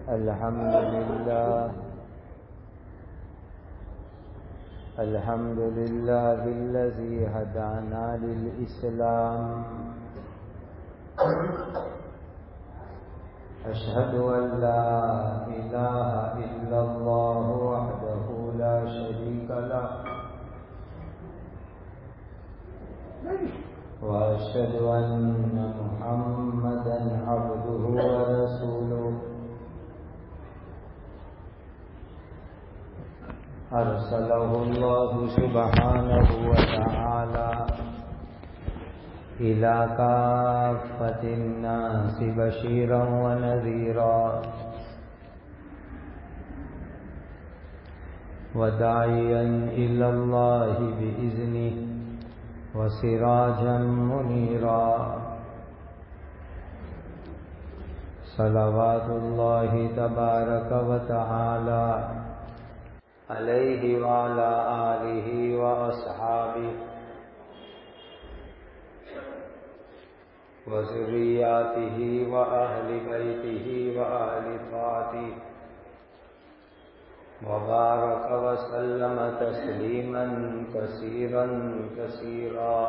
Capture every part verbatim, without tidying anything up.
الحمد لله الحمد لله الذي هدانا للإسلام أشهد أن لا إله إلا الله وحده لا شريك له وأشهد أن محمدا عبده ورسوله أرسله الله سبحانه وتعالى إلى كافة الناس بشيرا ونذيرا وداعيا إلى الله بإذنه وسراجا منيرا صلوات الله تبارك وتعالى عليه وعلى آله وأصحابه وذرياته وأهل بيته وأهل طاعته وبارك وسلم تسليما كثيرا كثيرا.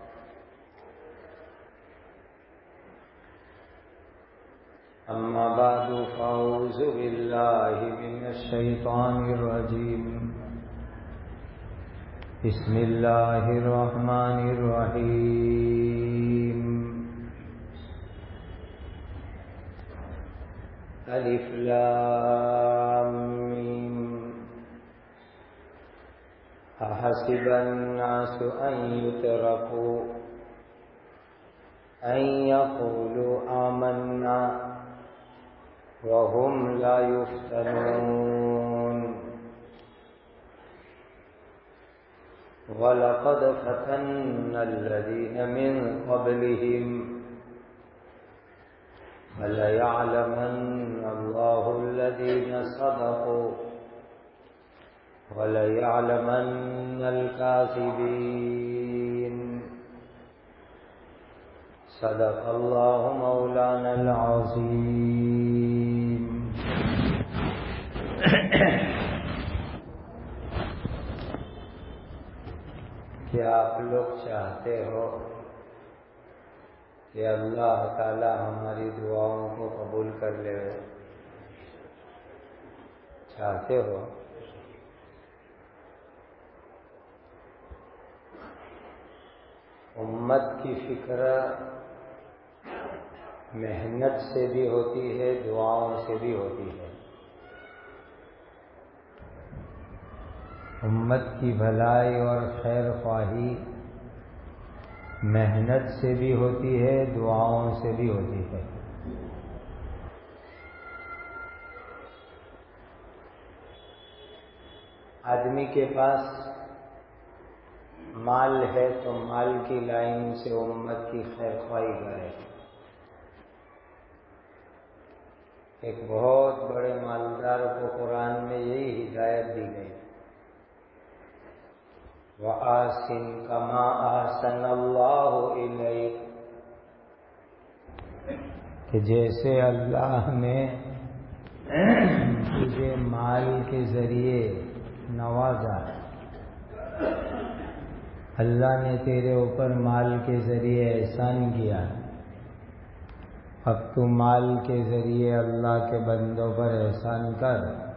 أما بعد فأعوذ بالله من الشيطان الرجيم. بسم الله الرحمن الرحيم. ألف لام ميم. أحسب الناس أن يتركوا أن يقولوا آمنا وهم لا يفتنون. وَلَقَدْ فَتَنَّا الَّذِينَ مِنْ قَبْلِهِمْ فَلَيَعْلَمَنَّ اللَّهُ الَّذِينَ صَدَقُوا وَلَيَعْلَمَنَّ الْكَاذِبِينَ. صدق الله مولانا العظيم. کیا آپ لوگ چاہتے ہو کہ اللہ تعالی ہماری دعاؤں کو قبول کر لے؟ چاہتے ہو؟ امت کی فکر محنت سے بھی ہوتی ہے، دعاؤں سے بھی ہوتی ہے. امت کی بھلائی اور خیر خواہی محنت سے بھی ہوتی ہے، دعاؤں سے بھی ہوتی ہے. آدمی کے پاس مال ہے تو مال کی لائن سے امت کی خیر خواہی کرے. ایک بہت بڑے مالدار کو قرآن میں یہی ہدایت دی گئی، وَأَحْسِنْ كَمَا أَحْسَنَ اللَّهُ إِلَيْكَ، کہ جیسے اللہ نے تجھے مال کے ذریعے نوازا، اللہ نے تیرے اوپر مال کے ذریعے احسان کیا، اب تو مال کے ذریعے اللہ کے بندوں پر احسان کر.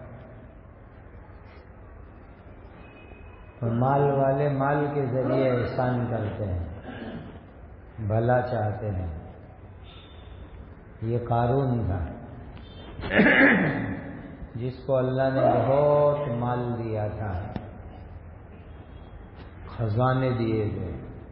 تو مال والے مال کے ذریعے احسان کرتے ہیں، بھلا چاہتے ہیں. یہ قارون تھا جس کو اللہ نے بہت مال دیا تھا، خزانے دیے تھے.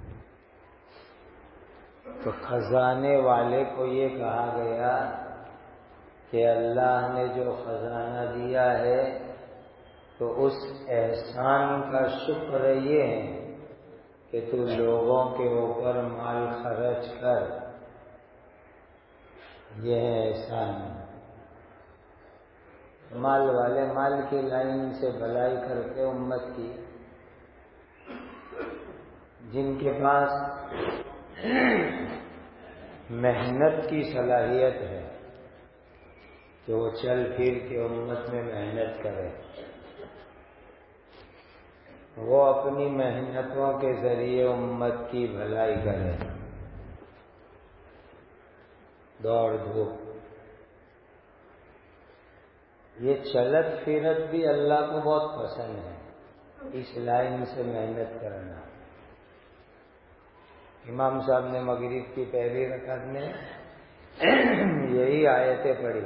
تو خزانے والے کو یہ کہا گیا کہ اللہ نے جو خزانہ دیا ہے تو اس احسان کا شکر یہ ہے کہ تو لوگوں کے اوپر مال خرچ کر. یہ ہے احسان. مال والے مال کی لائن سے بھلائی کرتے امت کی. جن کے پاس محنت کی صلاحیت ہے، کہ وہ چل پھر کے امت میں محنت کرے، وہ اپنی محنتوں کے ذریعے امت کی بھلائی کرے، دوڑ دھوپ۔ یہ چلت پھرت بھی اللہ کو بہت پسند ہے، اس لائن سے محنت کرنا۔ امام صاحب نے مغرب کی پہلی رکعت میں یہی آیتیں پڑھی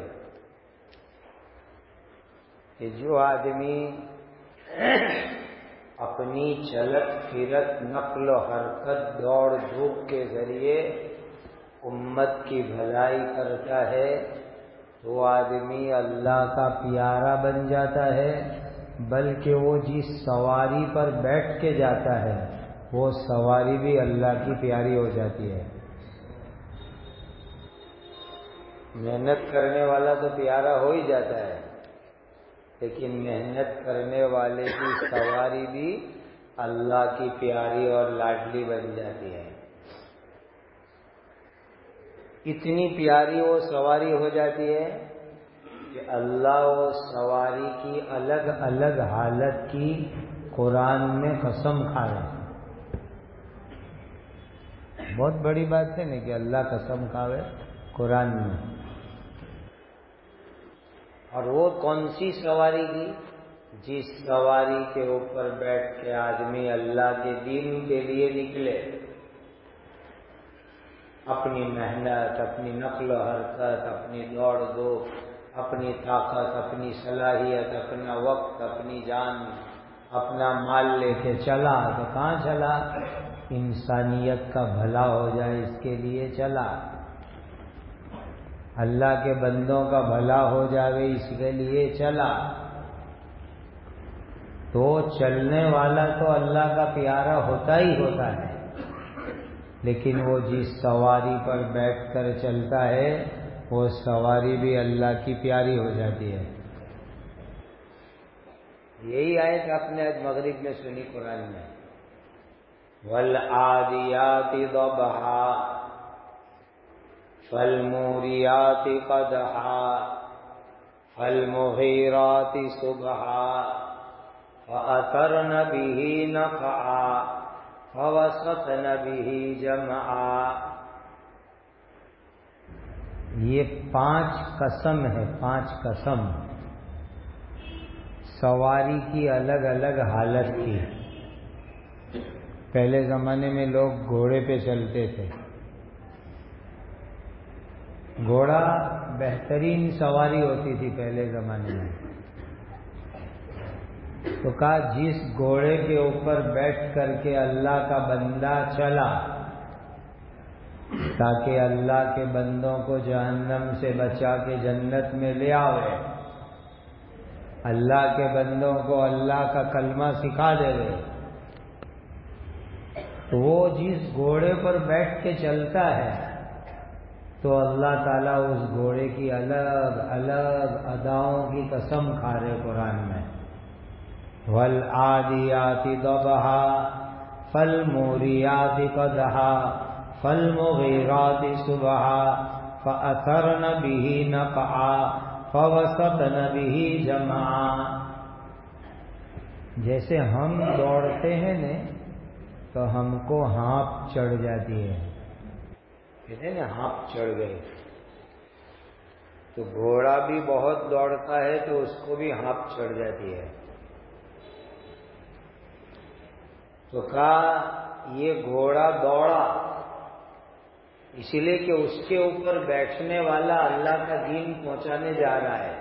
کہ جو آدمی اپنی چلت پھرت نقل و حرکت دوڑ دھوپ کے ذریعے امت کی بھلائی کرتا ہے تو وہ آدمی اللہ کا پیارا بن جاتا ہے، بلکہ وہ جس سواری پر بیٹھ کے جاتا ہے وہ سواری بھی اللہ کی پیاری ہو جاتی ہے۔ محنت کرنے والا تو پیارا ہو ہی جاتا ہے، لیکن محنت کرنے والے کی سواری بھی اللہ کی پیاری اور لاڈلی بن جاتی ہے۔ اتنی پیاری وہ سواری ہو جاتی ہے کہ اللہ وہ سواری کی الگ الگ حالت کی قرآن میں قسم کھا رہے ہیں۔ بہت بڑی بات ہے نا کہ اللہ قسم کھاوے قرآن میں۔ اور وہ کون سی سواری کی؟ جس سواری کے اوپر بیٹھ کے آدمی اللہ کے دین کے لیے نکلے، اپنی محنت، اپنی نقل و حرکت، اپنی دوڑ دھوپ، اپنی طاقت، اپنی صلاحیت، اپنا وقت، اپنی جان، اپنا مال لے کے چلا تو کہاں چلا؟ انسانیت کا بھلا ہو جائے اس کے لیے چلا، اللہ کے بندوں کا بھلا ہو جائے اس کے لیے چلا۔ تو چلنے والا تو اللہ کا پیارا ہوتا ہی ہوتا ہے، لیکن وہ جس سواری پر بیٹھ کر چلتا ہے وہ سواری بھی اللہ کی پیاری ہو جاتی ہے۔ یہی آیت آپ نے آج مغرب میں سنی قرآن میں، وَالْعَادِيَاتِ ضَبْحًا فَالْمُورِيَاتِ قَدْحًا فَالْمُغِيرَاتِ صُبْحًا فَأَثَرْنَ بِهِ نَقْعًا فَوَسَطْنَ بِهِ جَمْعًا۔ یہ پانچ قسم ہے، پانچ قسم سواری کی الگ الگ حالت کی۔ پہلے زمانے میں لوگ گھوڑے پہ چلتے تھے، گھوڑا بہترین سواری ہوتی تھی پہلے زمانے میں۔ تو کہا جس گھوڑے کے اوپر بیٹھ کر کے اللہ کا بندہ چلا تاکہ اللہ کے بندوں کو جہنم سے بچا کے جنت میں لے آوے، اللہ کے بندوں کو اللہ کا کلمہ سکھا دے گے، تو وہ جس گھوڑے پر بیٹھ کے چلتا ہے تو اللہ تعالیٰ اس گھوڑے کی الگ الگ اداؤں کی قسم کھا رہے قرآن میں۔ وَالْعَادِيَاتِ ضَبْحًا فَالْمُورِيَاتِ قَدْحًا فَالْمُغِيرَاتِ صُبْحًا فَأَثَرْنَ بِهِ نَقْعًا فَوَسَطْنَ بِهِ جَمْعًا۔ جیسے ہم دوڑتے ہیں نا تو ہم کو ہانپ چڑھ جاتی ہے، کہتے ہیں نا ہانپ چڑھ گئی، تو گھوڑا بھی بہت دوڑتا ہے تو اس کو بھی ہانپ چڑھ جاتی ہے۔ تو کہا یہ گھوڑا دوڑا اس لیے کہ اس کے اوپر بیٹھنے والا اللہ کا دین پہنچانے جا رہا ہے،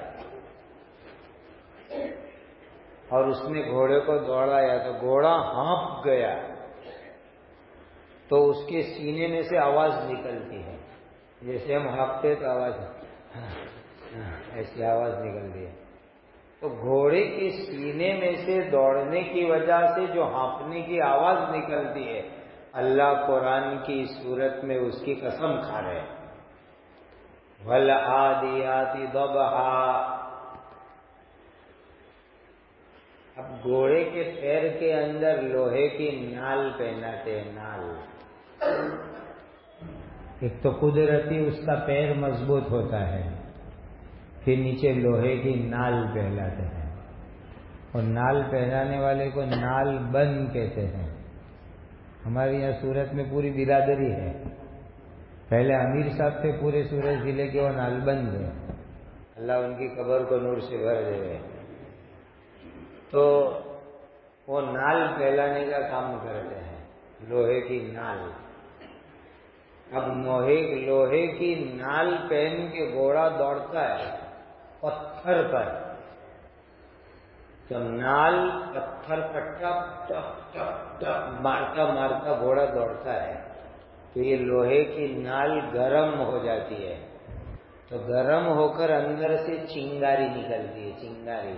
اور اس نے گھوڑے کو دوڑایا تو گھوڑا ہانپ گیا تو اس کے سینے میں سے آواز نکلتی ہے، جیسے ہم ہانپتے تو آواز ایسی آواز نکلتی ہے۔ تو گھوڑے کے سینے میں سے دوڑنے کی وجہ سے جو ہانپنے کی آواز نکلتی ہے، اللہ قرآن کی صورت میں اس کی قسم کھا رہے ہیں۔ وَالْعَادِيَاتِ ضَبْحًا۔ اب گھوڑے کے پیر کے اندر لوہے کی نال پہناتے ہیں، نال۔ ایک تو قدرتی اس کا پیر مضبوط ہوتا ہے، پھر نیچے لوہے کی نال پہلاتے ہیں، اور نال پہلانے والے کو نال بند کہتے ہیں۔ ہمارے یہاں سورت میں پوری برادری ہے، پہلے امیر صاحب تھے پورے سورت ضلع کے، وہ نال بند ہے، اللہ ان کی قبر کو نور سے بھر دے۔ تو وہ نال پہلانے کا کام کرتے ہیں، لوہے کی نال۔ اب لوہے کی نال پہن کے گھوڑا دوڑتا ہے پتھر پر، تو نال پتھر پر ٹپ ٹپ ٹپ ٹپ مارتا مارتا گھوڑا دوڑتا ہے، تو یہ لوہے کی نال گرم ہو جاتی ہے، تو گرم ہو کر اندر سے چنگاری نکلتی ہے، چنگاری۔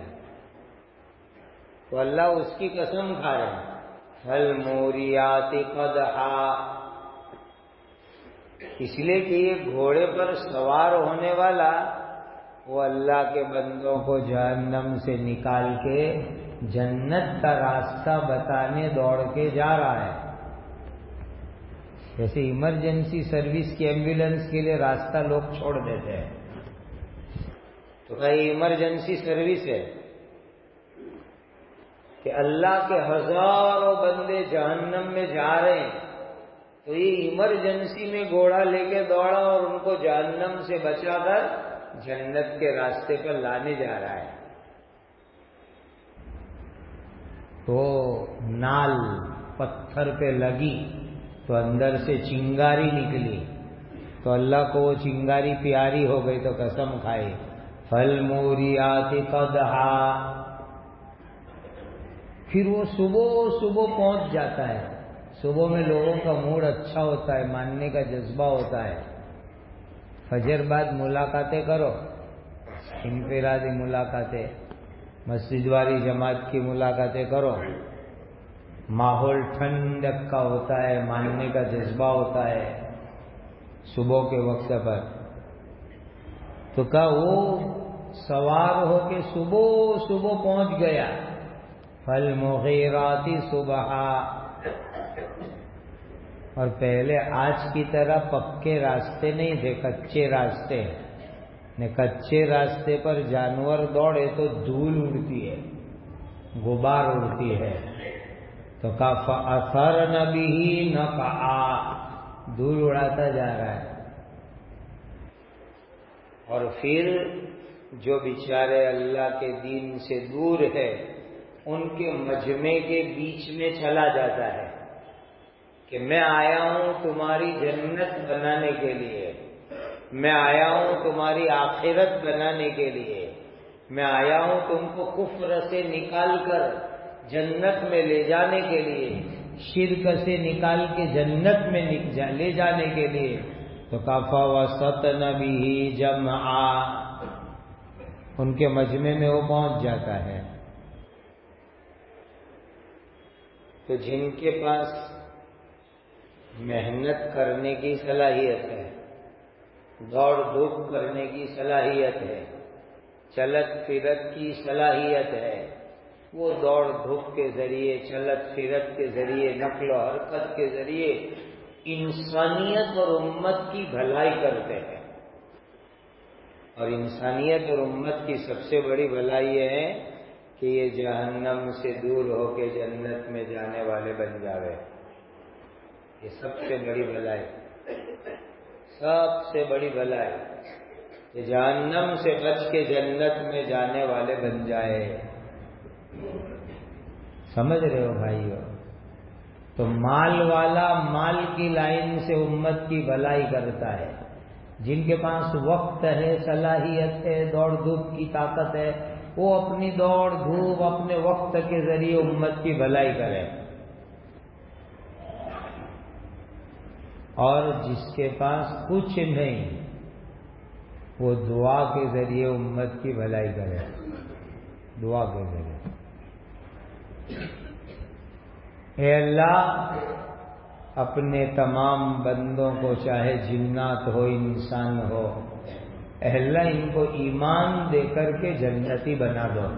تو اللہ اس کی قسم کھا رہے ہیں، فالموریات قدحا، اس لیے کہ یہ گھوڑے پر سوار ہونے والا وہ اللہ کے بندوں کو جہنم سے نکال کے جنت کا راستہ بتانے دوڑ کے جا رہا ہے۔ جیسے ایمرجنسی سروس کی ایمبولینس کے لیے راستہ لوگ چھوڑ دیتے ہیں، تو کیا یہ ایمرجنسی سروس ہے کہ اللہ کے ہزاروں بندے جہنم میں جا رہے ہیں، تو یہ ایمرجنسی میں گھوڑا لے کے دوڑا اور ان کو جہنم سے بچا کر جنت کے راستے پر لانے جا رہا ہے۔ تو نال پتھر پہ لگی تو اندر سے چنگاری نکلی، تو اللہ کو وہ چنگاری پیاری ہو گئی تو قسم کھائی، فالموریات قدحا۔ پھر وہ صبح صبح پہنچ جاتا ہے، صبح میں لوگوں کا موڈ اچھا ہوتا ہے، ماننے کا جذبہ ہوتا ہے، فجر بعد ملاقاتیں کرو، انفرادی ملاقاتیں، مسجد والی جماعت کی ملاقاتیں کرو، ماحول ٹھنڈک کا ہوتا ہے، ماننے کا جذبہ ہوتا ہے صبح کے وقت پر۔ تو کہا وہ سوار ہو کے صبح صبح پہنچ گیا، فالمغیرات صبحا، اور پہلے آج کی طرح پکے راستے نہیں تھے، کچے راستے، نے کچے راستے پر جانور دوڑے تو دھول اڑتی ہے، غبار اڑتی ہے، تو فَأَثَرْنَ بِهِ نَقْعًا، دھول اڑاتا جا رہا ہے۔ اور پھر جو بیچارے اللہ کے دین سے دور ہے ان کے مجمع کے بیچ میں چلا جاتا ہے کہ میں آیا ہوں تمہاری جنت بنانے کے لیے، میں آیا ہوں تمہاری آخرت بنانے کے لیے، میں آیا ہوں تم کو کفر سے نکال کر جنت میں لے جانے کے لیے، شرک سے نکال کے جنت میں لے جانے کے لیے۔ تو کافا وسطن به جمعا، ان کے مجمع میں وہ پہنچ جاتا ہے۔ تو جن کے پاس محنت کرنے کی صلاحیت ہے، دوڑ دھوپ کرنے کی صلاحیت ہے، چلت پھرت کی صلاحیت ہے، وہ دوڑ دھوپ کے ذریعے، چلت پھرت کے ذریعے، نقل و حرکت کے ذریعے انسانیت اور امت کی بھلائی کرتے ہیں۔ اور انسانیت اور امت کی سب سے بڑی بھلائی یہ ہے کہ یہ جہنم سے دور ہو کے جنت میں جانے والے بن جاوے، یہ سب سے بڑی بھلائی، سب سے بڑی بھلائی کہ جہنم سے بچ کے جنت میں جانے والے بن جائے۔ سمجھ رہے ہو بھائیو؟ تو مال والا مال کی لائن سے امت کی بھلائی کرتا ہے، جن کے پاس وقت ہے، صلاحیت ہے، دوڑ دھوپ کی طاقت ہے، وہ اپنی دوڑ دھوپ اپنے وقت کے ذریعے امت کی بھلائی کرے، اور جس کے پاس کچھ نہیں وہ دعا کے ذریعے امت کی بھلائی کرے، دعا کے ذریعے۔ اے اللہ اپنے تمام بندوں کو، چاہے جنات ہو انسان ہو، اے اللہ ان کو ایمان دے کر کے جنتی بنا دو،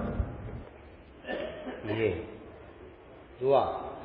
یہ دعا۔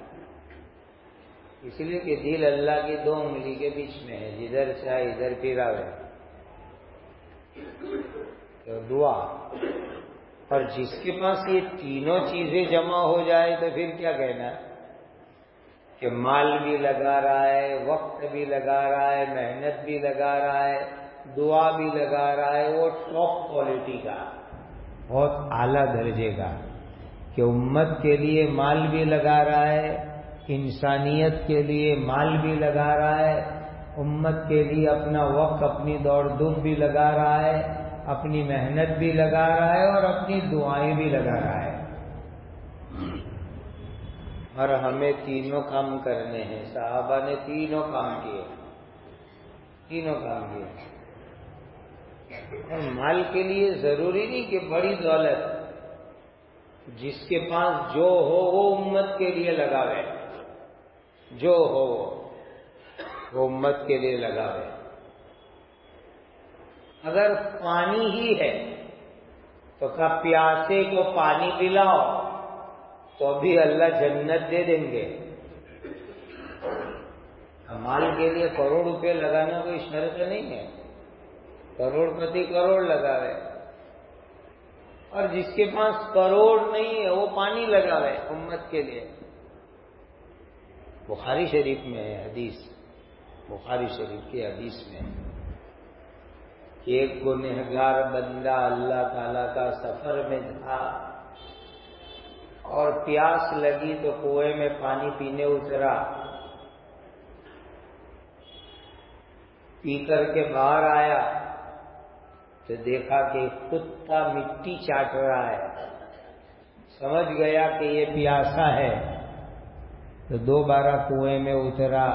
اس لیے کہ دل اللہ کی دو انگلی کے بیچ میں ہے، جدھر چاہے ادھر پھراوے۔ تو دعا. اور جس کے پاس یہ تینوں چیزیں جمع ہو جائے تو پھر کیا کہنا کہ مال بھی لگا رہا ہے، وقت بھی لگا رہا ہے، محنت بھی لگا رہا ہے، دعا بھی لگا رہا ہے، وہ ٹاپ کوالٹی کا، بہت اعلیٰ درجے کا، کہ امت کے لیے مال بھی لگا رہا ہے، انسانیت کے لیے مال بھی لگا رہا ہے، امت کے لیے اپنا وقت، اپنی دوڑ دھوپ بھی لگا رہا ہے، اپنی محنت بھی لگا رہا ہے، اور اپنی دعائیں بھی لگا رہا ہے. اور ہمیں تینوں کام کرنے ہیں. صحابہ نے تینوں کام کیے، تینوں کام کیے. اور مال کے لیے ضروری نہیں کہ بڑی دولت، جس کے پاس جو ہو وہ امت کے لیے لگاوے، جو ہو وہ امت کے لیے لگاوے. اگر پانی ہی ہے تو کیا پیاسے کو پانی پلاؤ تو بھی اللہ جنت دے دیں گے. مال کے لیے کروڑ روپے لگانا کوئی شرط نہیں ہے، کروڑ پتی کروڑ لگاوے، اور جس کے پاس کروڑ نہیں ہے وہ پانی لگاوے امت کے لیے. بخاری شریف میں ہے حدیث، بخاری شریف کی حدیث میں ایک گنہگار بندہ اللہ تعالی کا سفر میں تھا اور پیاس لگی تو کنویں میں پانی پینے اترا. پی کر کے باہر آیا تو دیکھا کہ کتا مٹی چاٹ رہا ہے. سمجھ گیا کہ یہ پیاسا ہے تو دوبارہ کنویں میں اترا.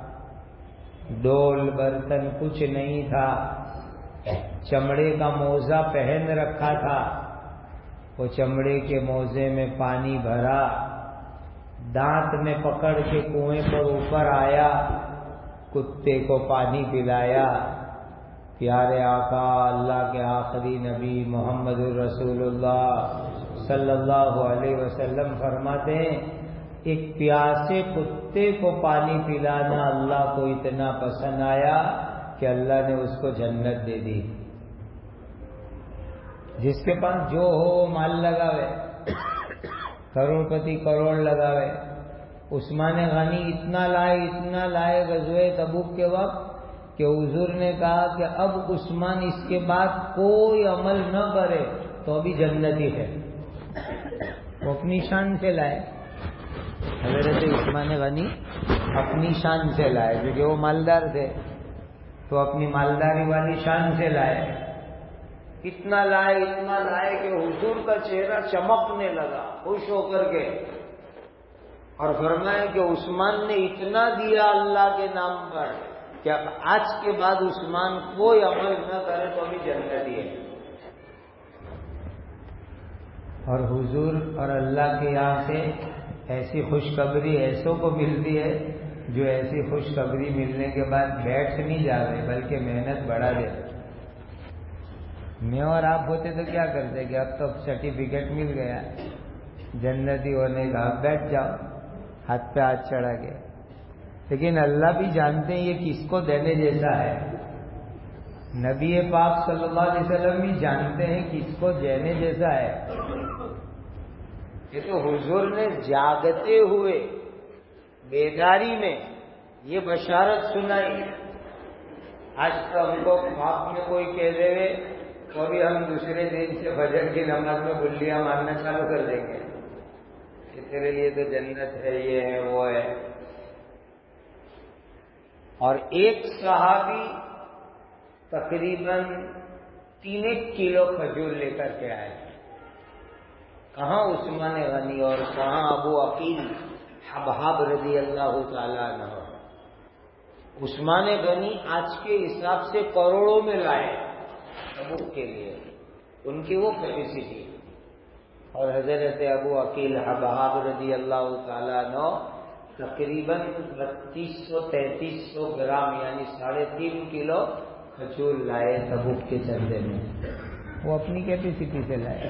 ڈول برتن کچھ نہیں تھا، چمڑے کا موزہ پہن رکھا تھا. وہ چمڑے کے موزے میں پانی بھرا، دانت میں پکڑ کے کنویں پر اوپر آیا، کتے کو پانی پلایا. پیارے آقا اللہ کے آخری نبی محمد الرسول اللہ صلی اللہ علیہ وسلم فرماتے ہیں ایک پیاسے کتے کو پانی پلانا اللہ کو اتنا پسند آیا کہ اللہ نے اس کو جنت دے دی. جس کے پاس جو ہو مال لگاوے، کروڑ پتی کروڑ لگاوے. عثمان غنی اتنا لائے اتنا لائے غزوہ تبوک کے وقت کہ حضور نے کہا کہ اب عثمان اس کے بعد کوئی عمل نہ کرے تو بھی جنتی ہے. وہ اپنی شان سے لائے، حضرت عثمان غنی اپنی شان سے لائے کیونکہ وہ مالدار تھے تو اپنی مالداری والی شان سے لائے. اتنا لائے اتنا لائے کہ حضور کا چہرہ چمکنے لگا خوش ہو کر کے، اور فرمایا کہ عثمان نے اتنا دیا اللہ کے نام پر کہ اب آج کے بعد عثمان کوئی عمل نہ کرے تو بھی جنتی ہے. اور حضور اور اللہ کے یہاں سے ایسی خوشخبری ایسوں کو ملتی ہے جو ایسی خوشخبری ملنے کے بعد بیٹھ نہیں جاتے بلکہ محنت بڑھا دیتے. میں اور آپ ہوتے تو کیا کرتے کہ اب تو سرٹیفکیٹ مل گیا جنتی ہونے کا، اب بیٹھ جاؤ ہاتھ پہ ہاتھ چڑھا کے. لیکن اللہ بھی جانتے ہیں یہ کس کو دینے جیسا ہے. نبی پاک صلی اللہ علیہ وسلم بھی جانتے ہیں کس کو دینے جیسا ہے. یہ تو حضور نے جاگتے ہوئے بیداری میں یہ بشارت سنائی. آج تو ہم کو خواب میں کوئی کہہ دے تو بھی ہم دوسرے دن سے فجر کی نماز میں گلیاں مارنا چالو کر دیں گے کہ تیرے لیے تو جنت ہے، یہ ہے وہ ہے. اور ایک صحابی تقریباً تین ایک کلو کھجور لے کر کے آئے. کہاں عثمان غنی اور کہاں ابو عقیل حبحاب رضی اللہ تعالیٰ عنہ. عثمان غنی آج کے حساب سے کروڑوں میں لائے تبوک کے لیے، ان کی وہ کیپیسٹی. اور حضرت ابو عقیل حبحاب رضی اللہ تعالیٰ عنہ تقریباً بتیس سو تینتیس سو گرام یعنی ساڑھے تین کلو کھجور لائے تبوک کے چندے میں. وہ اپنی کیپیسٹی سے لائے.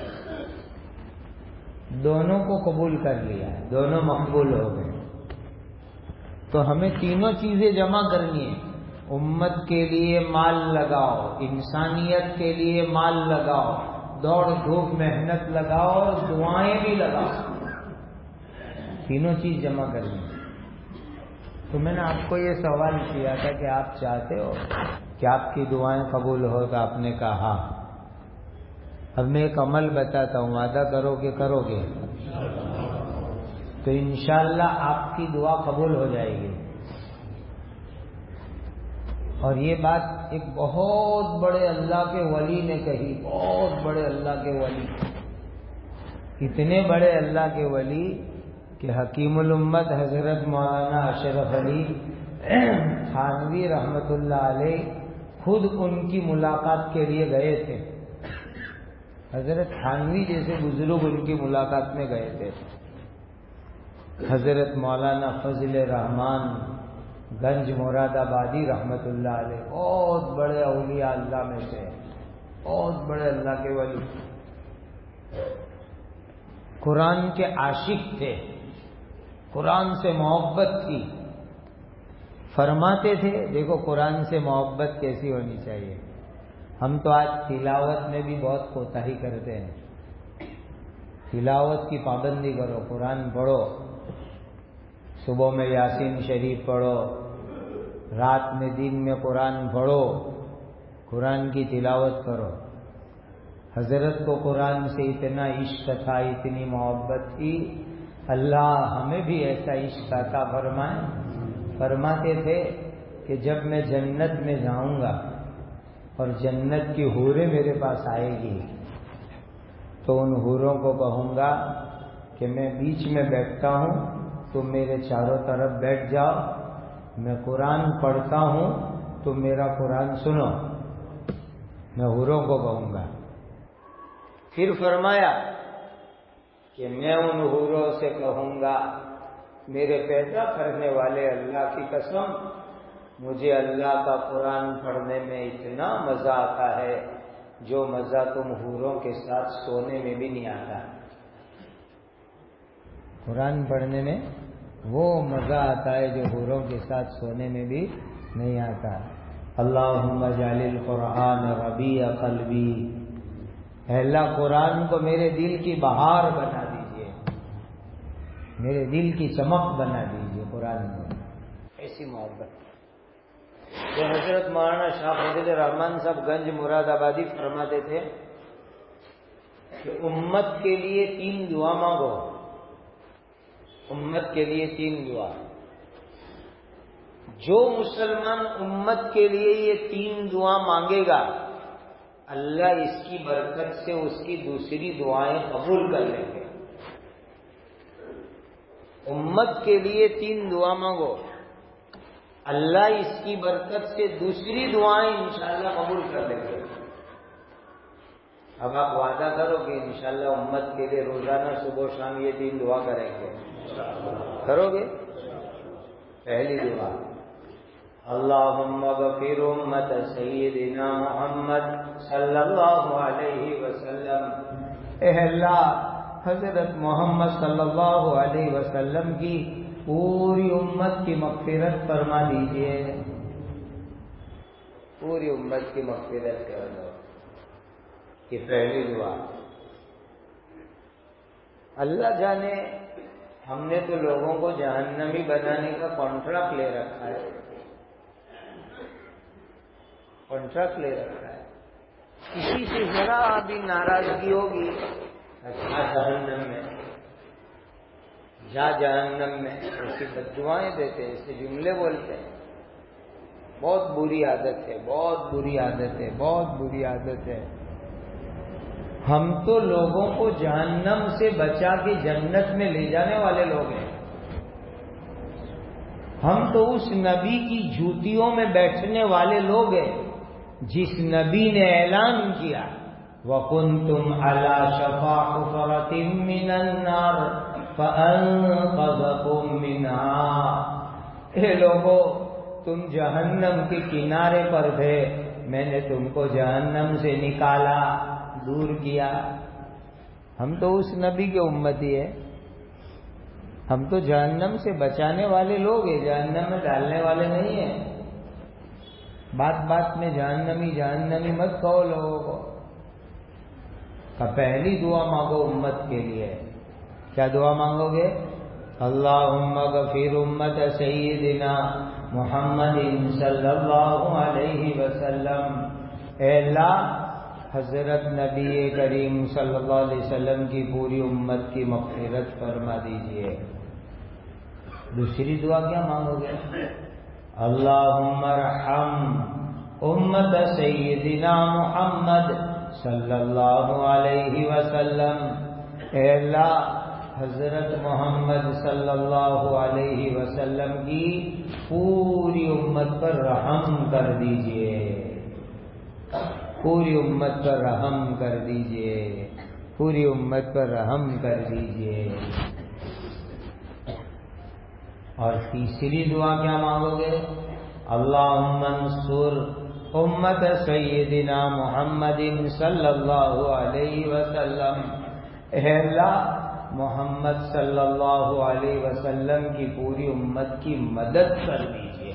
دونوں کو قبول کر لیا، دونوں مقبول ہو گئے. تو ہمیں تینوں چیزیں جمع کرنی ہیں. امت کے لیے مال لگاؤ، انسانیت کے لیے مال لگاؤ، دوڑ دھوپ محنت لگاؤ اور دعائیں بھی لگاؤ، تینوں چیز جمع کرنی۔ تو میں نے آپ کو یہ سوال کیا تھا کہ آپ چاہتے ہو کہ آپ کی دعائیں قبول ہو، تو آپ نے کہا ہاں۔ اب میں ایک عمل بتاتا ہوں، وعدہ کرو کہ کرو گے؟ تو انشاءاللہ آپ کی دعا قبول ہو جائے گی۔ اور یہ بات ایک بہت بڑے اللہ کے ولی نے کہی، بہت بڑے اللہ کے ولی، اتنے بڑے اللہ کے ولی کہ حکیم الامت حضرت مولانا اشرف علی تھانوی رحمت اللہ علیہ خود ان کی ملاقات کے لیے گئے تھے۔ حضرت تھانوی جیسے بزرگ ان کی ملاقات میں گئے تھے۔ حضرت مولانا فضل الرحمان گنج مراد آبادی رحمت اللہ علیہ بہت بڑے اولیاء اللہ میں سے، بہت بڑے اللہ کے ولی، قرآن کے عاشق تھے، قرآن سے محبت تھی۔ فرماتے تھے، دیکھو قرآن سے محبت کیسی ہونی چاہیے۔ ہم تو آج تلاوت میں بھی بہت کوتاہی کرتے ہیں۔ تلاوت کی پابندی کرو، قرآن پڑھو، صبح میں یاسین شریف پڑھو، رات میں دن میں قرآن پڑھو، قرآن کی تلاوت کرو۔ حضرت کو قرآن سے اتنا عشق تھا، اتنی محبت تھی، اللہ ہمیں بھی ایسا عشق عطا فرمائے۔ فرماتے تھے کہ جب میں جنت میں جاؤں گا اور جنت کی حوریں میرے پاس آئے گی تو ان حوروں کو کہوں گا کہ میں بیچ میں بیٹھتا ہوں، تم میرے چاروں طرف بیٹھ جاؤ، میں قرآن پڑھتا ہوں تو میرا قرآن سنو، میں حوروں کو کہوں گا۔ پھر فرمایا کہ میں ان حوروں سے کہوں گا میرے پیدا کرنے والے اللہ کی قسم، مجھے اللہ کا قرآن پڑھنے میں اتنا مزہ آتا ہے جو مزہ تم حوروں کے ساتھ سونے میں بھی نہیں آتا۔ قرآن پڑھنے میں وہ مزہ آتا ہے جو حوروں کے ساتھ سونے میں بھی نہیں آتا۔ اللہم اجعل القرآن ربیع قلبی، اے اللہ قرآن کو میرے دل کی بہار بنا دیجئے، میرے دل کی چمک بنا دیجئے قرآن میں، ایسی محبت۔ جو حضرت مولانا شاہ فضل الرحمان صاحب گنج مراد آبادی فرماتے تھے کہ امت کے لیے تین دعا مانگو، امت کے لیے تین دعا۔ جو مسلمان امت کے لیے یہ تین دعا مانگے گا اللہ اس کی برکت سے اس کی دوسری دعائیں قبول کر لیں گے۔ امت کے لیے تین دعا مانگو، اللہ اس کی برکت سے دوسری دعائیں انشاءاللہ قبول کر لیں گے۔ اب آپ وعدہ کرو کہ انشاءاللہ امت کے لیے روزانہ صبح و شام یہ تین دعا کریں گے، کرو گے؟ پہلی دعا، اللہم اغفر امت سیدنا محمد صلی اللہ علیہ وسلم، اے اللہ حضرت محمد صلی اللہ علیہ وسلم کی پوری امت کی مغفرت فرما دیجئے، پوری امت کی مغفرت کر دو۔ یہ پہلی دعا۔ اللہ جانے ہم نے تو لوگوں کو جہنمی بنانے کا کانٹریکٹ لے رکھا ہے، کانٹریکٹ لے رکھا ہے۔ کسی سے ذرا بھی ناراضگی ہوگی جا جہنم میں، جا جہنم میں، ایسی بددعائیں دیتے ہیں، ایسے جملے بولتے ہیں۔ بہت بری عادت ہے، بہت بری عادت ہے، بہت بری عادت ہے۔ ہم تو لوگوں کو جہنم سے بچا کے جنت میں لے جانے والے لوگ ہیں۔ ہم تو اس نبی کی جوتیوں میں بیٹھنے والے لوگ ہیں جس نبی نے اعلان کیا وَكُنْتُمْ عَلَى شَفَا حُفْرَةٍ مِّنَ النَّارِ فَأَنْقَذَكُم مِّنْهَا، اے لوگو تم جہنم کے کنارے پر تھے، میں نے تم کو جہنم سے نکالا، دور کیا۔ ہم تو اس نبی کے امتی ہیں، ہم تو جہنم سے بچانے والے لوگ ہیں، جہنم میں ڈالنے والے نہیں ہیں۔ بات بات میں جہنمی جہنمی مت کہو لوگوں کو. کہ پہلی دعا مانگو امت کے لیے. کیا دعا مانگو گے؟ اللہم اغفر امت سیدنا محمد صلی اللہ علیہ وسلم. اے اللہ حضرت نبی کریم صلی اللہ علیہ وسلم کی پوری امت کی مغفرت فرما دیجئے. دوسری دعا کیا مانگو گے؟ اللہم ارحم امت سیدنا محمد صلی اللہ علیہ وسلم. اے اللہ حضرت محمد صلی اللہ علیہ وسلم کی پوری امت پر رحم کر دیجئے. پوری امت پر رحم کر دیجئے. پوری امت پر رحم کر دیجئے. اور تیسری دعا کیا مانگو گے؟ اللہم انصر امت سیدنا محمد صلی اللہ علیہ وسلم. اے اللہ محمد صلی اللہ علیہ وسلم کی پوری امت کی مدد کر دیجیے.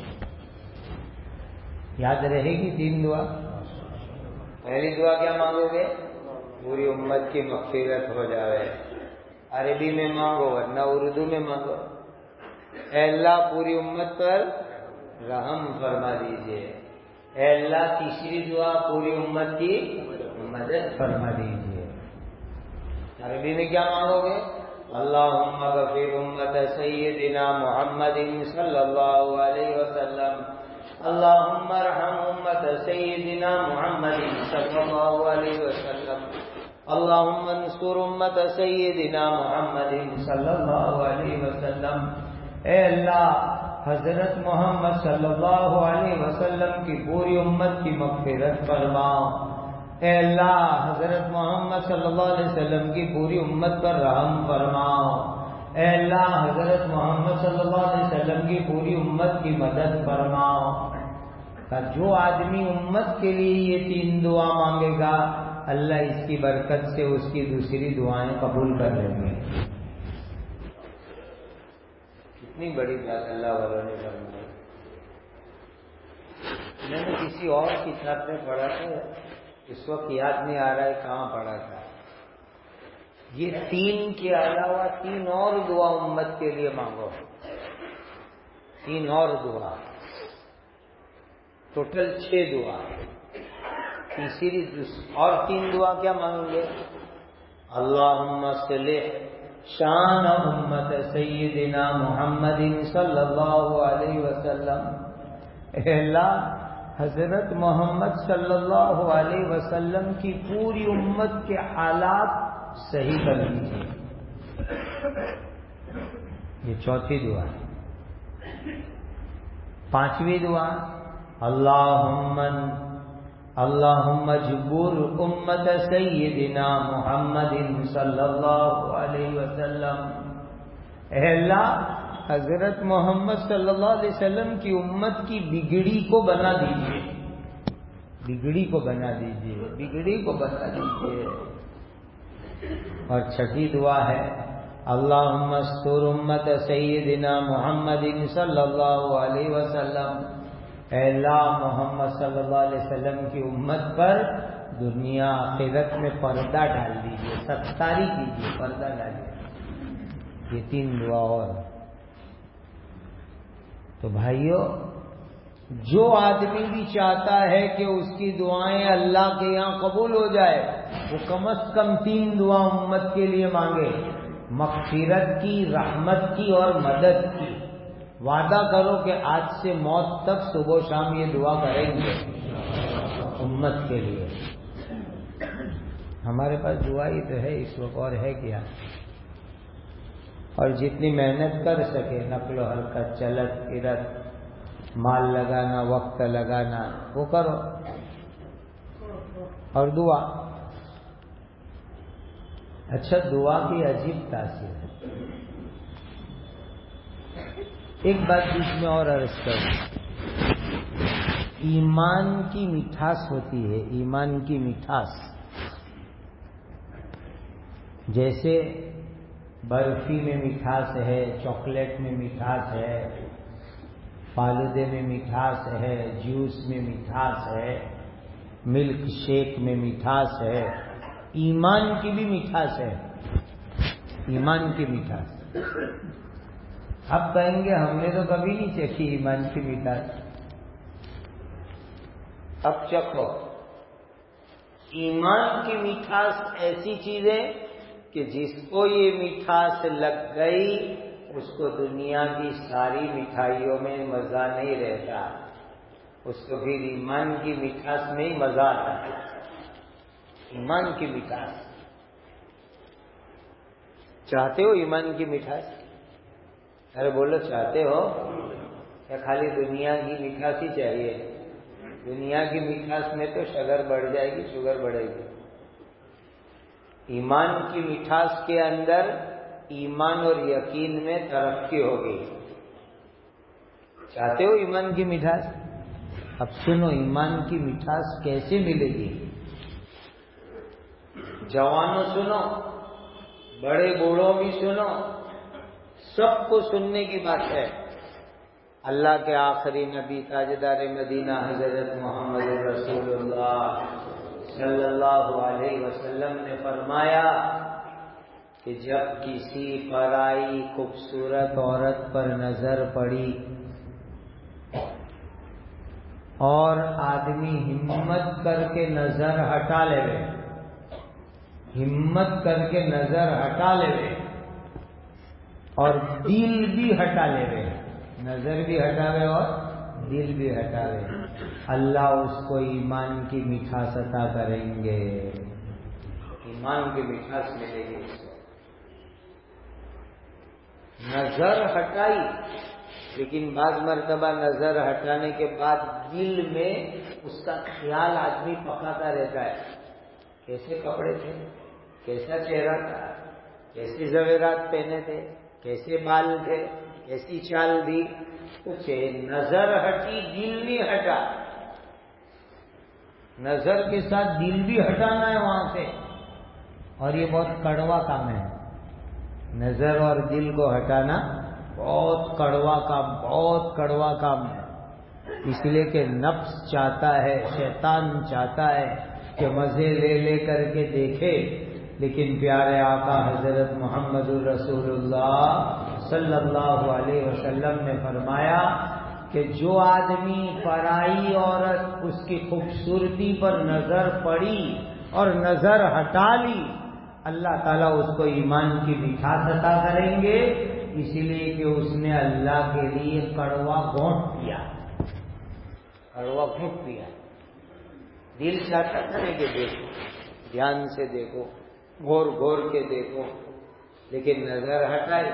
یاد رہے گی تین دعا. پہلی دعا کیا مانگو گے؟ پوری امت کی مغفرت ہو جائے. عربی میں مانگو ورنہ اردو میں مانگو. اے اللہ پوری امت پر رحم فرما دیجیے. اے اللہ تیسری دعا پوری امت کی مدد فرما دیجیے. عربی میں کیا مانگو گے؟ اللہم اغفر امت سیدنا محمد صلی اللہ علیہ وسلم. اللہم ارحم امت سیدنا محمد صلی اللہ علیہ وسلم. اللہم انصر امت سیدنا محمد صلی اللہ علیہ وسلم. اے اللہ حضرت محمد صلی اللہ علیہ وسلم کی پوری امت کی مغفرت فرماؤ. اے اللہ حضرت محمد صلی اللہ علیہ وسلم کی پوری امت پر رحم فرماؤ. اے اللہ حضرت محمد صلی اللہ علیہ وسلم کی پوری امت کی مدد فرماؤ. جو آدمی امت کے لیے یہ تین دعا مانگے گا اللہ اس کی برکت سے اس کی دوسری دعائیں قبول کر لیں گے. کتنی بڑی بات اللہ والوں نے فرمائی. میں نے کسی اور کتاب میں پڑھا تھا, اس وقت یاد نہیں آ رہا ہے کہاں پڑھا تھا. یہ تین کے علاوہ تین اور دعا امت کے لیے مانگو. تین اور دعا, ٹوٹل چھ دعا. تیسری اور تین دعا کیا مانگیں گے؟ اللہم اصلح شان امت سیدنا محمد صلی اللہ علیہ وسلم. اے اللہ حضرت محمد صلی اللہ علیہ وسلم کی پوری امت کے حالات صحیح کر دیجیے. یہ چوتھی دعا. پانچویں دعا اللہم اللہم اجبر امت سیدنا محمد صلی اللہ علیہ وسلم. اے اللہ حضرت محمد صلی اللہ علیہ وسلم کی امت کی بگڑی کو بنا دیجیے. بگڑی کو بنا دیجیے. بگڑی کو بنا دیجیے. اور چھٹی دعا ہے اللہم استر امت سیدنا محمد صلی اللہ علیہ وسلم. اے اللہ محمد صلی اللہ علیہ وسلم کی امت پر دنیا آخرت میں پردہ ڈال دیجیے. ستاری کیجیے, پردہ ڈالیے. یہ تین دعا. اور تو بھائیو, جو آدمی بھی چاہتا ہے کہ اس کی دعائیں اللہ کے یہاں قبول ہو جائے وہ کم از کم تین دعا امت کے لیے مانگے. مغفرت کی, رحمت کی اور مدد کی. وعدہ کرو کہ آج سے موت تک صبح و شام یہ دعا کریں گے امت کے لیے. ہمارے پاس دعا ہی تو ہے اس وقت, اور ہے کیا. اور جتنی محنت کر سکے, نقل و حرکت, چلت پھرت, مال لگانا, وقت لگانا, وہ کرو. اور دعا. اچھا, دعا کی عجیب تاثیر ہے. ایک بات بیچ میں اور عرض کروں. ایمان کی مٹھاس ہوتی ہے, ایمان کی مٹھاس. جیسے برفی میں مٹھاس ہے, چاکلیٹ میں مٹھاس ہے, فالودے میں مٹھاس ہے، جوس میں مٹھاس ہے، ملک شیک میں مٹھاس ہے، ایمان کی بھی مٹھاس ہے، ایمان کی مٹھاس۔ اب کہیں گے ہم نے تو کبھی نہیں چکھی ایمان کی مٹھاس، اب چکھو۔ ایمان کی مٹھاس ایسی چیز ہے کہ جس کو یہ مٹھاس لگ گئی اس کو دنیا کی ساری مٹھائیوں میں مزہ نہیں رہتا، اس کو پھر ایمان کی مٹھاس میں ہی مزہ آتا ہے۔ ایمان کی مٹھاس چاہتے ہو؟ ایمان کی مٹھاس؟ ارے بولو چاہتے ہو یا خالی دنیا کی مٹھاس ہی چاہیے؟ دنیا کی مٹھاس میں تو شوگر بڑھ جائے گی، شوگر بڑھے گی۔ ایمان کی مٹھاس کے اندر ایمان اور یقین میں ترقی ہوگی۔ چاہتے ہو ایمان کی مٹھاس؟ اب سنو ایمان کی مٹھاس کیسے ملے گی؟ جوانوں سنو، بڑے بوڑھوں بھی سنو، سب کو سننے کی بات ہے۔ اللہ کے آخری نبی تاجدار مدینہ حضرت محمد رسول اللہ صلی اللہ علیہ وسلم نے فرمایا کہ جب کسی پرائی خوبصورت عورت پر نظر پڑی اور آدمی ہمت کر کے نظر ہٹا لے وے، ہمت کر کے نظر ہٹا لے وے اور دل بھی ہٹا لے وے، نظر بھی ہٹاوے اور دل بھی ہٹاوے، اللہ اس کو ایمان کی مٹھاس عطا کریں گے، ایمان کی مٹھاس ملے گی اس کو۔ نظر ہٹائی، لیکن بعض مرتبہ نظر ہٹانے کے بعد دل میں اس کا خیال آدمی پکاتا رہتا ہے، کیسے کپڑے تھے، کیسا چہرہ تھا، کیسے زیورات پہنے تھے، کیسے بال تھے، کیسی چال دی، کچھ نظر ہٹی دل نہیں ہٹا۔ نظر کے ساتھ دل بھی ہٹانا ہے وہاں سے، اور یہ بہت کڑوا کام ہے، نظر اور دل کو ہٹانا بہت کڑوا کام، بہت کڑوا کام ہے، اس لیے کہ نفس چاہتا ہے، شیطان چاہتا ہے کہ مزے لے لے کر کے دیکھے، لیکن پیارے آقا حضرت محمد الرسول اللہ صلی اللہ علیہ وسلم نے فرمایا کہ جو آدمی پرائی عورت اس کی خوبصورتی پر نظر پڑی اور نظر ہٹا لی، اللہ تعالیٰ اس کو ایمان کی مٹھاس عطا کریں گے، اس لیے کہ اس نے اللہ کے لیے کڑوا گھونٹ پیا، کڑوا گھونٹ پیا۔ دل چاہتا تھا کہ دیکھو، دھیان سے دیکھو، غور غور کے دیکھو، لیکن نظر ہٹائی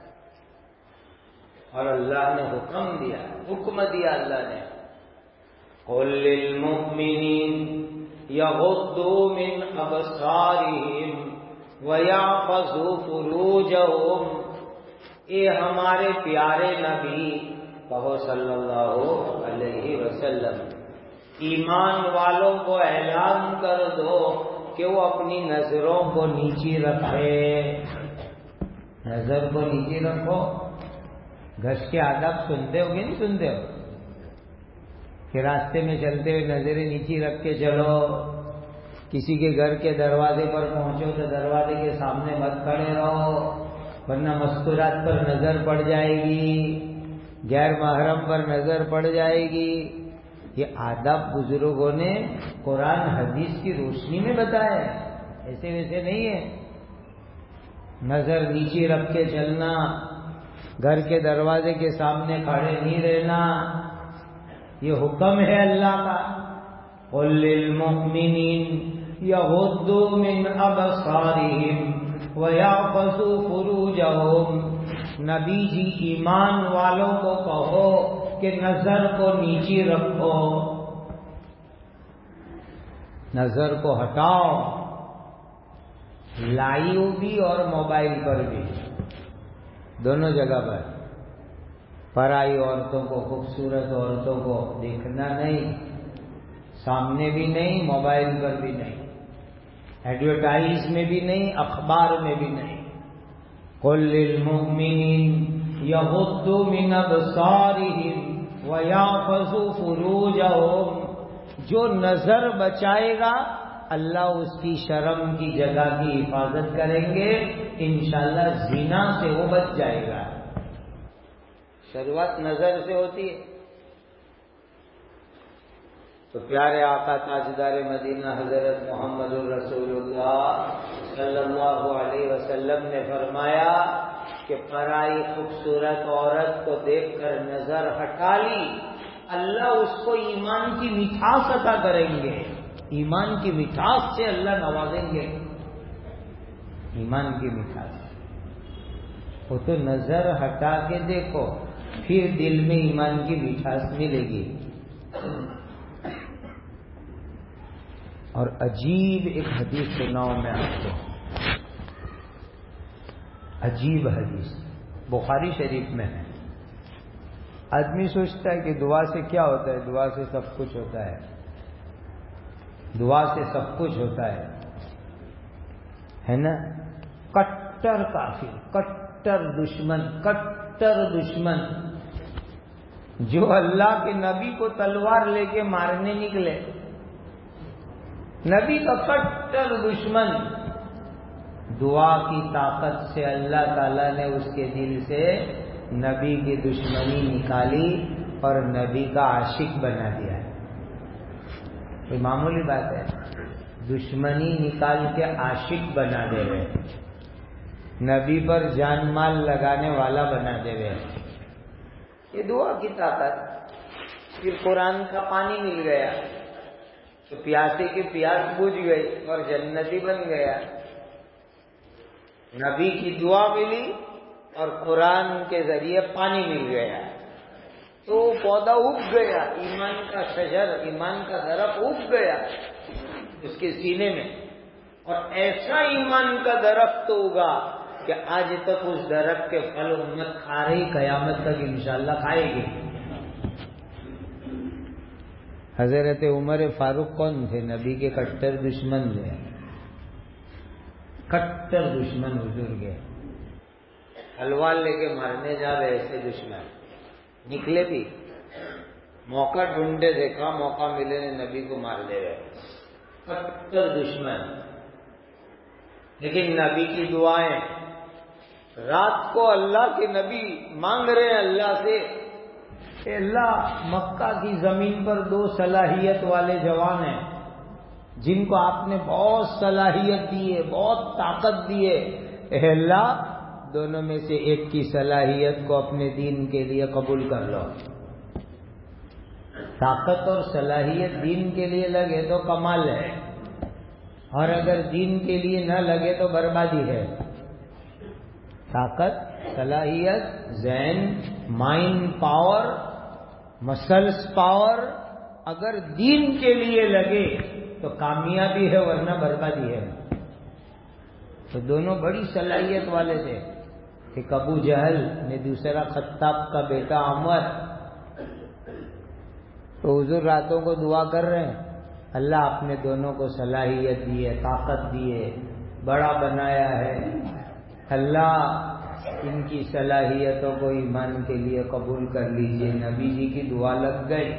اور اللہ نے حکم دیا، حکم دیا اللہ نے، قُل لِّلْمُؤْمِنِينَ يَغُضُّوا مِنْ أَبْصَارِهِمْ وَيَحْفَظُوا فُرُوجَهُمْ، اے ہمارے پیارے نبی کہو صلی اللہ علیہ وسلم، ایمان والوں کو اعلان کر دو کہ وہ اپنی نظروں کو نیچی رکھے، نظر کو نیچی رکھو۔ گھش کے آداب سنتے ہو کہ نہیں سنتے ہو کہ راستے میں چلتے ہوئے نظریں نیچی رکھ کے چلو، کسی کے گھر کے دروازے پر پہنچو تو دروازے کے سامنے مت کھڑے رہو ورنہ مستورات پر نظر پڑ جائے گی، غیر محرم پر نظر پڑ جائے گی۔ یہ آداب بزرگوں نے قرآن حدیث کی روشنی میں بتایا ہے، ایسے ویسے نہیں ہے۔ نظر نیچی رکھ کے چلنا، گھر کے دروازے کے سامنے کھڑے نہیں رہنا، یہ حکم ہے اللہ کا۔ قُل لِّلْمُؤْمِنِينَ يَغُضُّوا مِنْ أَبْصَارِهِمْ وَيَحْفَظُوا فُرُوجَهُمْ، نبی جی ایمان والوں کو کہو کہ نظر کو نیچی رکھو، نظر کو ہٹاؤ، لائیو بھی اور موبائل پر بھی، دونوں جگہ پر۔ پرائی عورتوں کو، خوبصورت عورتوں کو دیکھنا نہیں، سامنے بھی نہیں، موبائل پر بھی نہیں، ایڈورٹائز میں بھی نہیں، اخبار میں بھی نہیں۔ قُل لِّلْمُؤْمِنِينَ يَغُضُّوا مِنْ أَبْصَارِهِمْ وَيَحْفَظُ فُرُوجَهُمْ، جو نظر بچائے گا اللہ اس کی شرم کی جگہ کی حفاظت کریں گے، انشاءاللہ زنا سے وہ بچ جائے گا۔ شروعات نظر سے ہوتی ہے۔ تو پیارے آقا تاجدار مدینہ حضرت محمد الرسول اللہ صلی اللہ علیہ وسلم نے فرمایا کہ پرائی خوبصورت عورت کو دیکھ کر نظر ہٹا لی، اللہ اس کو ایمان کی مٹھاس عطا کریں گے، ایمان کی مٹھاس سے اللہ نوازیں گے، ایمان کی مٹھاس۔ وہ تو نظر ہٹا کے دیکھو، پھر دل میں ایمان کی مٹھاس ملے گی۔ اور عجیب ایک حدیث سناؤں میں آپ کو، عجیب حدیث بخاری شریف میں ہے۔ آدمی سوچتا ہے کہ دعا سے کیا ہوتا ہے، دعا سے سب کچھ ہوتا ہے، دعا سے سب کچھ ہوتا ہے ہے نا؟ کٹر کافر، کٹر دشمن، کٹر دشمن جو اللہ کے نبی کو تلوار لے کے مارنے نکلے، نبی کا کٹر دشمن، دعا کی طاقت سے اللہ تعالیٰ نے اس کے دل سے نبی کی دشمنی نکالی اور نبی کا عاشق بنا دیا۔ یہ معمولی بات ہے، دشمنی نکال کے عاشق بنا دے رہے، نبی پر جان مال لگانے والا بنا دے رہے۔ یہ دعا کی طاقت۔ پھر قرآن کا پانی مل گیا تو پیاسے کی پیاس بجھ گئی اور جنتی بن گیا۔ نبی کی دعا ملی اور قرآن کے ذریعے پانی مل گیا تو پودا اگ گیا، ایمان کا شجر، ایمان کا درخت اگ گیا اس کے سینے میں، اور ایسا ایمان کا درخت اگا کہ آج تک اس درخت کے پھل امت کھا رہی، قیامت تک انشاءاللہ کھائے گی۔ حضرت عمر فاروق کون تھے؟ نبی کے کٹر دشمن تھے، کٹر دشمن حضور کے، تلوار لے کے مارنے جا رہے ایسے دشمن نکلے بھی، موقع ڈھونڈے، دیکھا موقع ملے نے نبی کو مار دے رہے، کٹر دشمن۔ لیکن نبی کی دعائیں، رات کو اللہ کے نبی مانگ رہے ہیں اللہ سے کہ اللہ مکہ کی زمین پر دو صلاحیت والے جوان ہیں جن کو آپ نے بہت صلاحیت دی ہے، بہت طاقت دی ہے، اے اللہ دونوں میں سے ایک کی صلاحیت کو اپنے دین کے لیے قبول کر لو۔ طاقت اور صلاحیت دین کے لیے لگے تو کمال ہے، اور اگر دین کے لیے نہ لگے تو بربادی ہے۔ طاقت، صلاحیت، ذہن، مائنڈ پاور، مسلس پاور اگر دین کے لیے لگے تو کامیابی ہے، ورنہ بربادی ہے۔ تو دونوں بڑی صلاحیت والے تھے، ایک ابو جہل نے، دوسرا خطاب کا بیٹا عمر۔ تو حضور راتوں کو دعا کر رہے ہیں، اللہ آپ نے دونوں کو صلاحیت دی ہے، طاقت دی ہے، بڑا بنایا ہے، اللہ ان کی صلاحیتوں کو ایمان کے لیے قبول کر لیجئے۔ نبی جی کی دعا لگ گئی،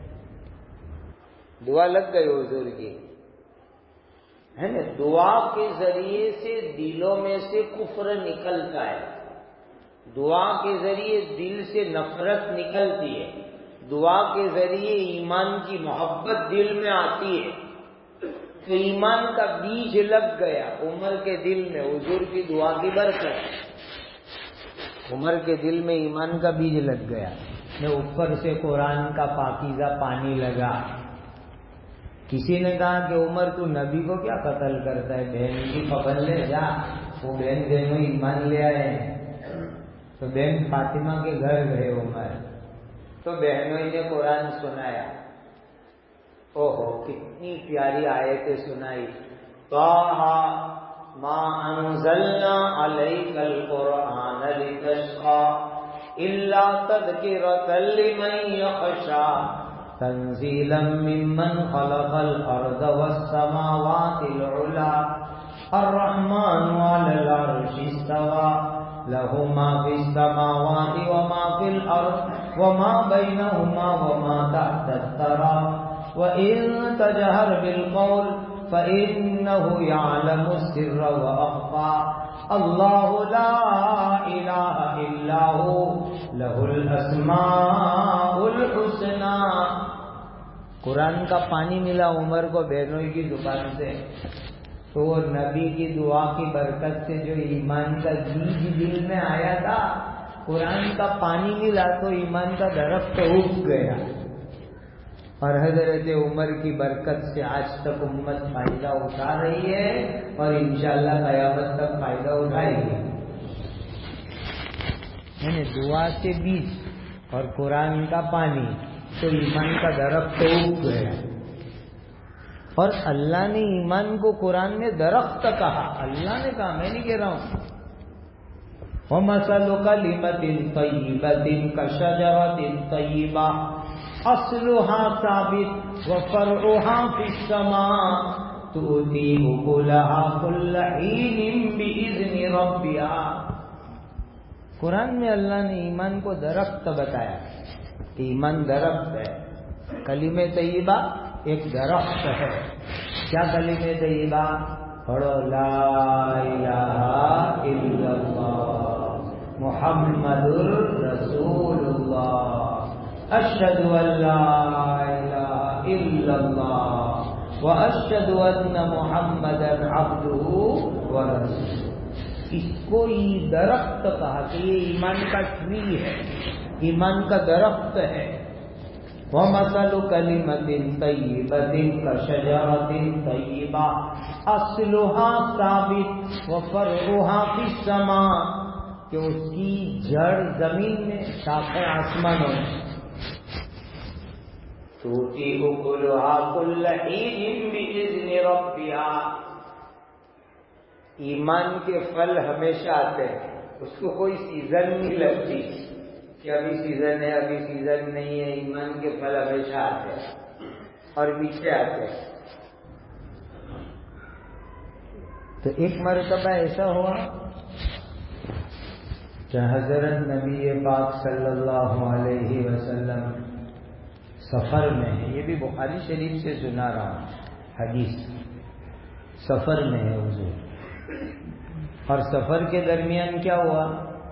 دعا لگ گئی حضور کی، ہے نا؟ دعا کے ذریعے سے دلوں میں سے کفر نکلتا ہے، دعا کے ذریعے دل سے نفرت نکلتی ہے، دعا کے ذریعے ایمان کی محبت دل میں آتی ہے۔ تو ایمان کا بیج لگ گیا عمر کے دل میں، حضور کی دعا کی برکت، عمر کے دل میں ایمان کا بیج لگ گیا۔ میں اوپر سے قرآن کا پاکیزہ پانی لگا۔ کسی نے کہا کہ عمر تو نبی کو کیا قتل کرتا ہے، بہن کی پکڑ لے جا، وہ بہن دونوں ایمان لے آئے ہیں۔ تو بہن فاطمہ کے گھر گئے عمر، تو بہنوں نے قرآن سنایا، اوہو کتنی پیاری آیتیں سنائی، طٰہٰ ما انزلنا علیک القرآن لتشقیٰ الا تذکرۃ لمن یخشیٰ تنزیلا ممن خلق الارض والسماوات العلی الرحمن علی العرش استویٰ لہ ما فی السماوات وما فی الارض وما بینہما وما تحت الثری وَإِن تَجْهَرْ بِالْقَوْلِ فَإِنَّهُ يَعْلَمُ السِّرَّ وَأَخْفَى اللَّهُ لَا إِلَٰهَ إِلَّا هُوَ لَهُ الْأَسْمَاءُ الْحُسْنَى۔ قرآن کا پانی ملا عمر کو بہنوئی کی دکان سے، تو وہ نبی کی دعا کی برکت سے جو ایمان کا بیج دل میں آیا تھا، قرآن کا پانی ملا تو ایمان کا درخت اگ گیا، اور حضرت عمر کی برکت سے آج تک امت فائدہ اٹھا رہی ہے اور انشاءاللہ قیامت تک فائدہ اٹھائے گی۔ یعنی دعا سے بیج اور قرآن کا پانی تو ایمان کا درخت اگ گیا، اور اللہ نے ایمان کو قرآن میں درخت کہا، اللہ نے کہا، میں نہیں کہہ رہا ہوں۔ وَمَثَلُ كَلِمَةٍ طَيِّبَةٍ كَشَجَرَةٍ طَيِّبَةٍ اصلها ثابت وفرعها في السماء تؤتي أكلها كل حين بإذن ربها۔ قرآن میں اللہ نے ایمان کو درخت بتایا کہ ایمان درخت ہے، کلمہ طیبہ ایک درخت ہے۔ کیا کلمہ طیبہ؟ پڑھو لا الہ الا اللہ محمد رسول اللہ اشہد ان لا الہ الا اللہ واشہد ان محمدا عبدہ ورسولہ۔ اس کو یہ درخت کہا کہ یہ ایمان کا ٹری ہے، ایمان کا درخت ہے۔ وَمَثَلُ كَلِمَةٍ طَيِّبَةٍ كَشَجَرَةٍ طَيِّبَةٍ أَصْلُهَا ثَابِتٌ وَفَرْعُهَا فِي السَّمَاءِ، کہ اس کی جڑ زمین میں، شاخیں آسمانوں میں۔ تُؤْتِي أُكُلُهَا كُلَّ حِينٍ بِإِذْنِ رَبِّهَا۔ ایمان کے پھل ہمیشہ آتے ہیں، اس کو کوئی سیزن نہیں لگتی کہ ابھی سیزن ہے ابھی سیزن نہیں ہے۔ ایمان کے پھل ہمیشہ آتے ہیں اور پیچھے آتے ہیں۔ تو ایک مرتبہ ایسا ہوا کہ حضرت نبی پاک صلی اللہ علیہ وسلم سفر میں ہے، یہ بھی بخاری شریف سے سنا رہا ہوں حدیث، سفر میں ہے حضور، اور سفر کے درمیان کیا ہوا؟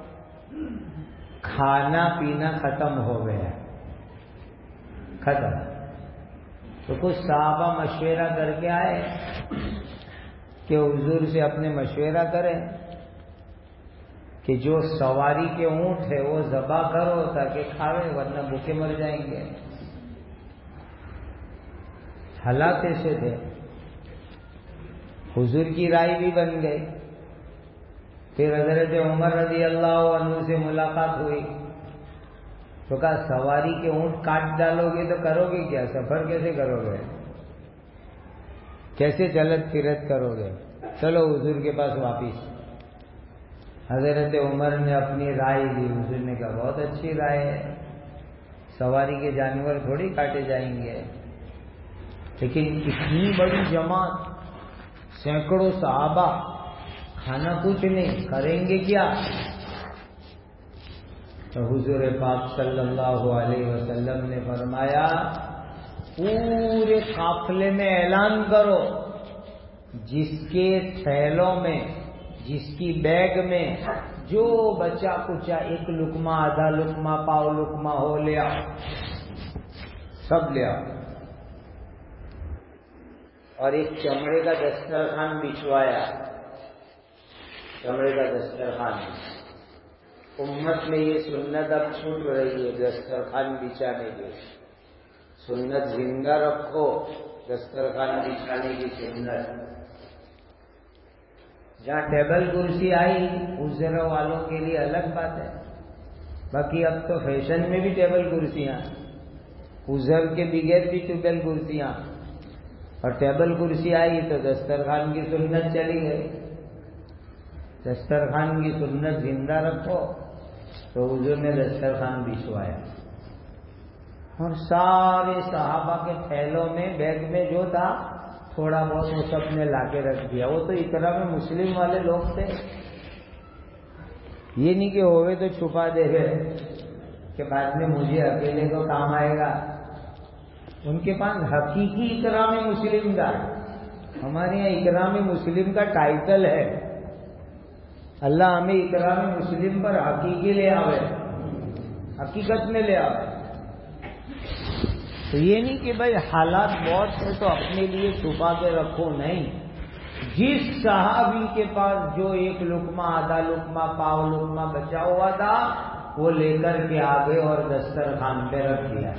کھانا پینا ختم ہو گیا، ختم۔ تو کچھ صحابہ مشورہ کر کے آئے کہ حضور سے اپنے مشورہ کریں کہ جو سواری کے اونٹ ہے وہ ذبح کرو تاکہ کھاوے، ورنہ بھوکے مر جائیں گے۔ حالات ایسے تھے، حضور کی رائے بھی بن گئی۔ پھر حضرت عمر رضی اللہ عنہ سے ملاقات ہوئی تو کہا سواری کے اونٹ کاٹ ڈالو گے تو کرو گے کیا؟ سفر کیسے کرو گے؟ کیسے چلت پھرت کرو گے؟ چلو حضور کے پاس واپس۔ حضرت عمر نے اپنی رائے دی، حضور نے کہا بہت اچھی رائے ہے، سواری کے جانور تھوڑی کاٹے جائیں گے، لیکن اتنی بڑی جماعت، سینکڑوں صحابہ، کھانا کچھ نہیں، کریں گے کیا؟ تو حضور پاک صلی اللہ علیہ وسلم نے فرمایا پورے قافلے میں اعلان کرو، جس کے تھیلوں میں، جس کی بیگ میں جو بچا کچا ایک لقمہ، آدھا لقمہ، پاؤ لقمہ ہو لیا، سب لیا، اور ایک چمڑے کا دسترخوان بچھوایا، چمڑے کا دسترخوان۔ امت میں یہ سنت اب چھوٹ رہی ہے دسترخوان بچھانے کی، سنت زندہ رکھو، دسترخوان بچھانے کی سنت۔ جہاں ٹیبل کرسی آئی عذر والوں کے لیے الگ بات ہے، باقی اب تو فیشن میں بھی ٹیبل کرسیاں، عذر کے بغیر بھی ٹیبل کرسیاں، اور ٹیبل کرسی آئی تو دسترخوان کی سنت چلی گئی۔ دسترخوان کی سنت زندہ رکھو، تو حضور نے دسترخوان بچھوایا، اور سارے صحابہ کے تھیلوں میں، بیگ میں جو تھا تھوڑا بہت وہ سب نے لا کے رکھ دیا۔ وہ تو اقرا میں مسلم والے لوگ تھے، یہ نہیں کہ ہوئے تو چھپا دے گئے کہ بعد میں مجھے اکیلے کو کام آئے گا. ان کے پاس حقیقی اکرام مسلم کا، ہمارے یہاں اکرام مسلم کا ٹائٹل ہے. اللہ ہمیں اکرام مسلم پر حقیقی لے آوے، حقیقت میں لے آوے. تو یہ نہیں کہ بھائی حالات بہت ہے تو اپنے لیے چھپا کے رکھو، نہیں. جس صحابی کے پاس جو ایک لقمہ آدھا لقمہ پاؤ لقمہ بچا ہوا تھا وہ لے کر کے آگے اور دسترخوان پہ رکھ دیا.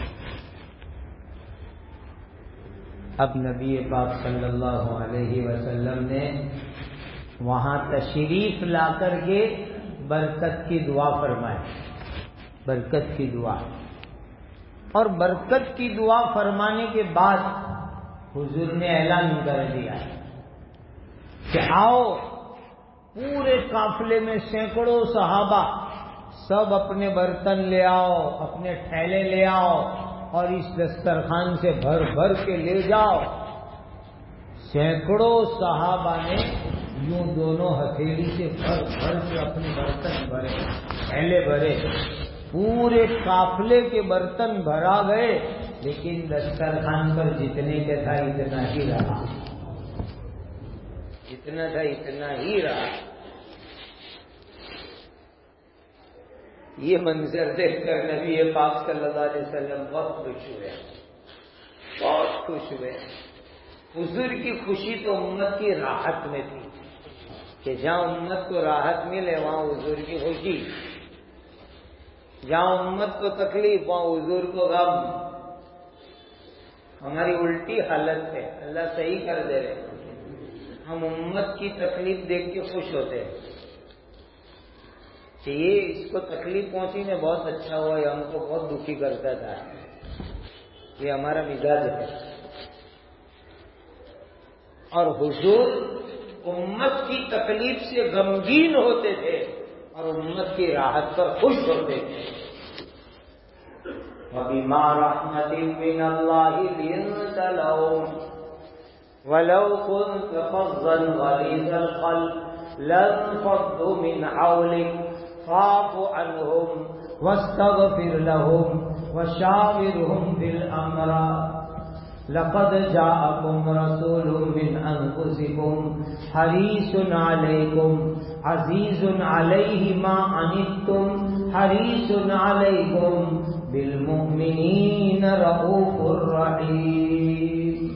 اب نبی پاک صلی اللہ علیہ وسلم نے وہاں تشریف لا کر کے برکت کی دعا فرمائی، برکت کی دعا. اور برکت کی دعا فرمانے کے بعد حضور نے اعلان کر دیا کہ آؤ، پورے قافلے میں سینکڑوں صحابہ سب اپنے برتن لے آؤ، اپنے تھیلے لے آؤ اور اس دسترخوان سے بھر بھر کے لے جاؤ. سینکڑوں صحابہ نے یوں دونوں ہتھیلی سے بھر بھر کے اپنے برتن بھرے، تھیلے بھرے. پورے قافلے کے برتن بھرا گئے، لیکن دسترخوان پر جتنے کے تھا اتنا ہی رہا، جتنا تھا اتنا ہی رہا. یہ منظر دیکھ کر نبی پاک صلی اللہ علیہ وسلم بہت خوش ہوئے، بہت خوش ہوئے. حضور کی خوشی تو امت کی راحت میں تھی کہ جہاں امت کو راحت ملے وہاں حضور کی خوشی، جہاں امت کو تکلیف وہاں حضور کو غم. ہماری الٹی حالت ہے، اللہ صحیح کر دے رہے. ہم امت کی تکلیف دیکھ کے خوش ہوتے ہیں کہ یہ اس کو تکلیف پہنچی نے بہت اچھا ہوا، یہ ہم کو بہت دکھی کرتا تھا. یہ ہمارا مزاج ہے. اور حضور امت کی تکلیف سے غمگین ہوتے تھے اور امت کی راحت پر خوش ہوتے تھے. وَبِمَا رَحْمَةٍ مِّنَ اللَّهِ لِنتَ لَهُمْ وَلَوْ كُنتَ فَظًّا غَلِيظَ الْقَلْبِ لَانفَضُّوا مِنْ حَوْلِكَ فَاعْفُ عَنْهُمْ وَاسْتَغْفِرْ لَهُمْ وَشَاوِرْهُمْ فِي الْأَمْرِ لَقَدْ جَاءَكُمْ رَسُولٌ مِّنْ أَنفُسِكُمْ حَرِيصٌ عَلَيْكُمْ عَزِيزٌ عَلَيْهِ مَا عَنِتُّمْ حَرِيصٌ عَلَيْكُمْ بِالْمُؤْمِنِينَ رَءُوفٌ رَحِيمٌ.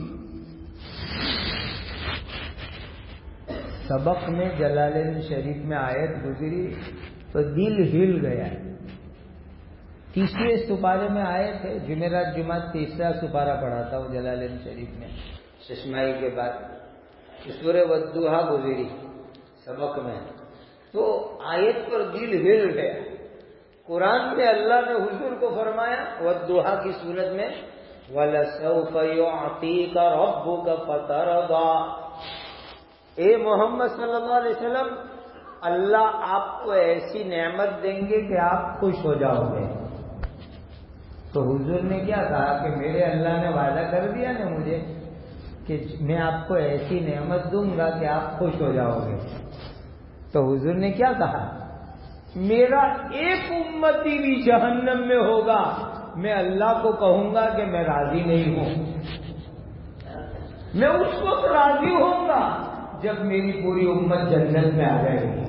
سبق میں جلالین شریف میں آیت گزری تو دل ہل گیا. تیسرے سپارے میں آئے تھے، جمعرات جمعہ تیسرا سپارہ پڑھا تھا وہ جلالین شریف میں ششمائی کے بعد. سورہ والضحیٰ گزری سبق میں، تو آیت پر دل ہل گیا. قرآن میں اللہ نے حضور کو فرمایا والضحیٰ کی صورت میں وَلَسَوْفَ يُعْطِيكَ رَبُّكَ فَتَرْضَىٰ. اے محمد صلی اللہ علیہ وسلم، اللہ آپ کو ایسی نعمت دیں گے کہ آپ خوش ہو جاؤ گے. تو حضور نے کیا کہا کہ میرے اللہ نے وعدہ کر دیا نا مجھے کہ میں آپ کو ایسی نعمت دوں گا کہ آپ خوش ہو جاؤ گے. تو حضور نے کیا کہا، میرا ایک امتی بھی جہنم میں ہوگا میں اللہ کو کہوں گا کہ میں راضی نہیں ہوں. میں اس وقت راضی ہوں گا جب میری پوری امت جنت میں آ جائے گی.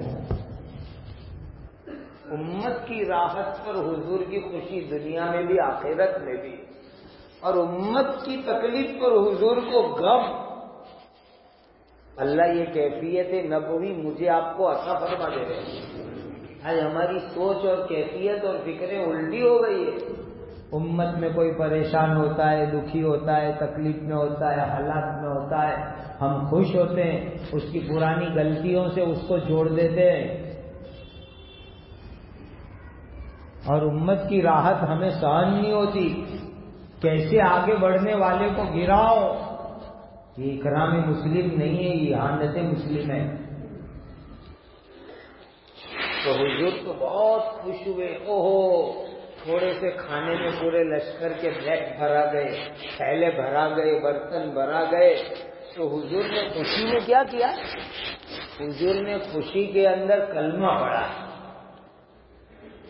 امت کی راحت پر حضور کی خوشی دنیا میں بھی آخرت میں بھی، اور امت کی تکلیف پر حضور کو غم. اللہ یہ کیفیت نبوی مجھے آپ کو عطا فرما دے رہے ہیں. آج ہماری سوچ اور کیفیت اور فکریں الٹی ہو گئی ہے. امت میں کوئی پریشان ہوتا ہے، دکھی ہوتا ہے، تکلیف میں ہوتا ہے، حالات میں ہوتا ہے، ہم خوش ہوتے ہیں، اس کی پرانی غلطیوں سے اس کو جوڑ دیتے ہیں. اور امت کی راحت ہمیں سہن نہیں ہوتی. کیسے آگے بڑھنے والے کو گراؤ. یہ اکرام مسلم نہیں ہے، یہ اہانت مسلم ہے. تو حضور تو بہت خوش ہوئے. اوہو، تھوڑے سے کھانے میں پورے لشکر کے بیگ بھرا گئے، تھیلے بھرا گئے، برتن بھرا گئے. تو حضور نے خوشی میں کیا کیا، حضور نے خوشی کے اندر کلمہ پڑھا.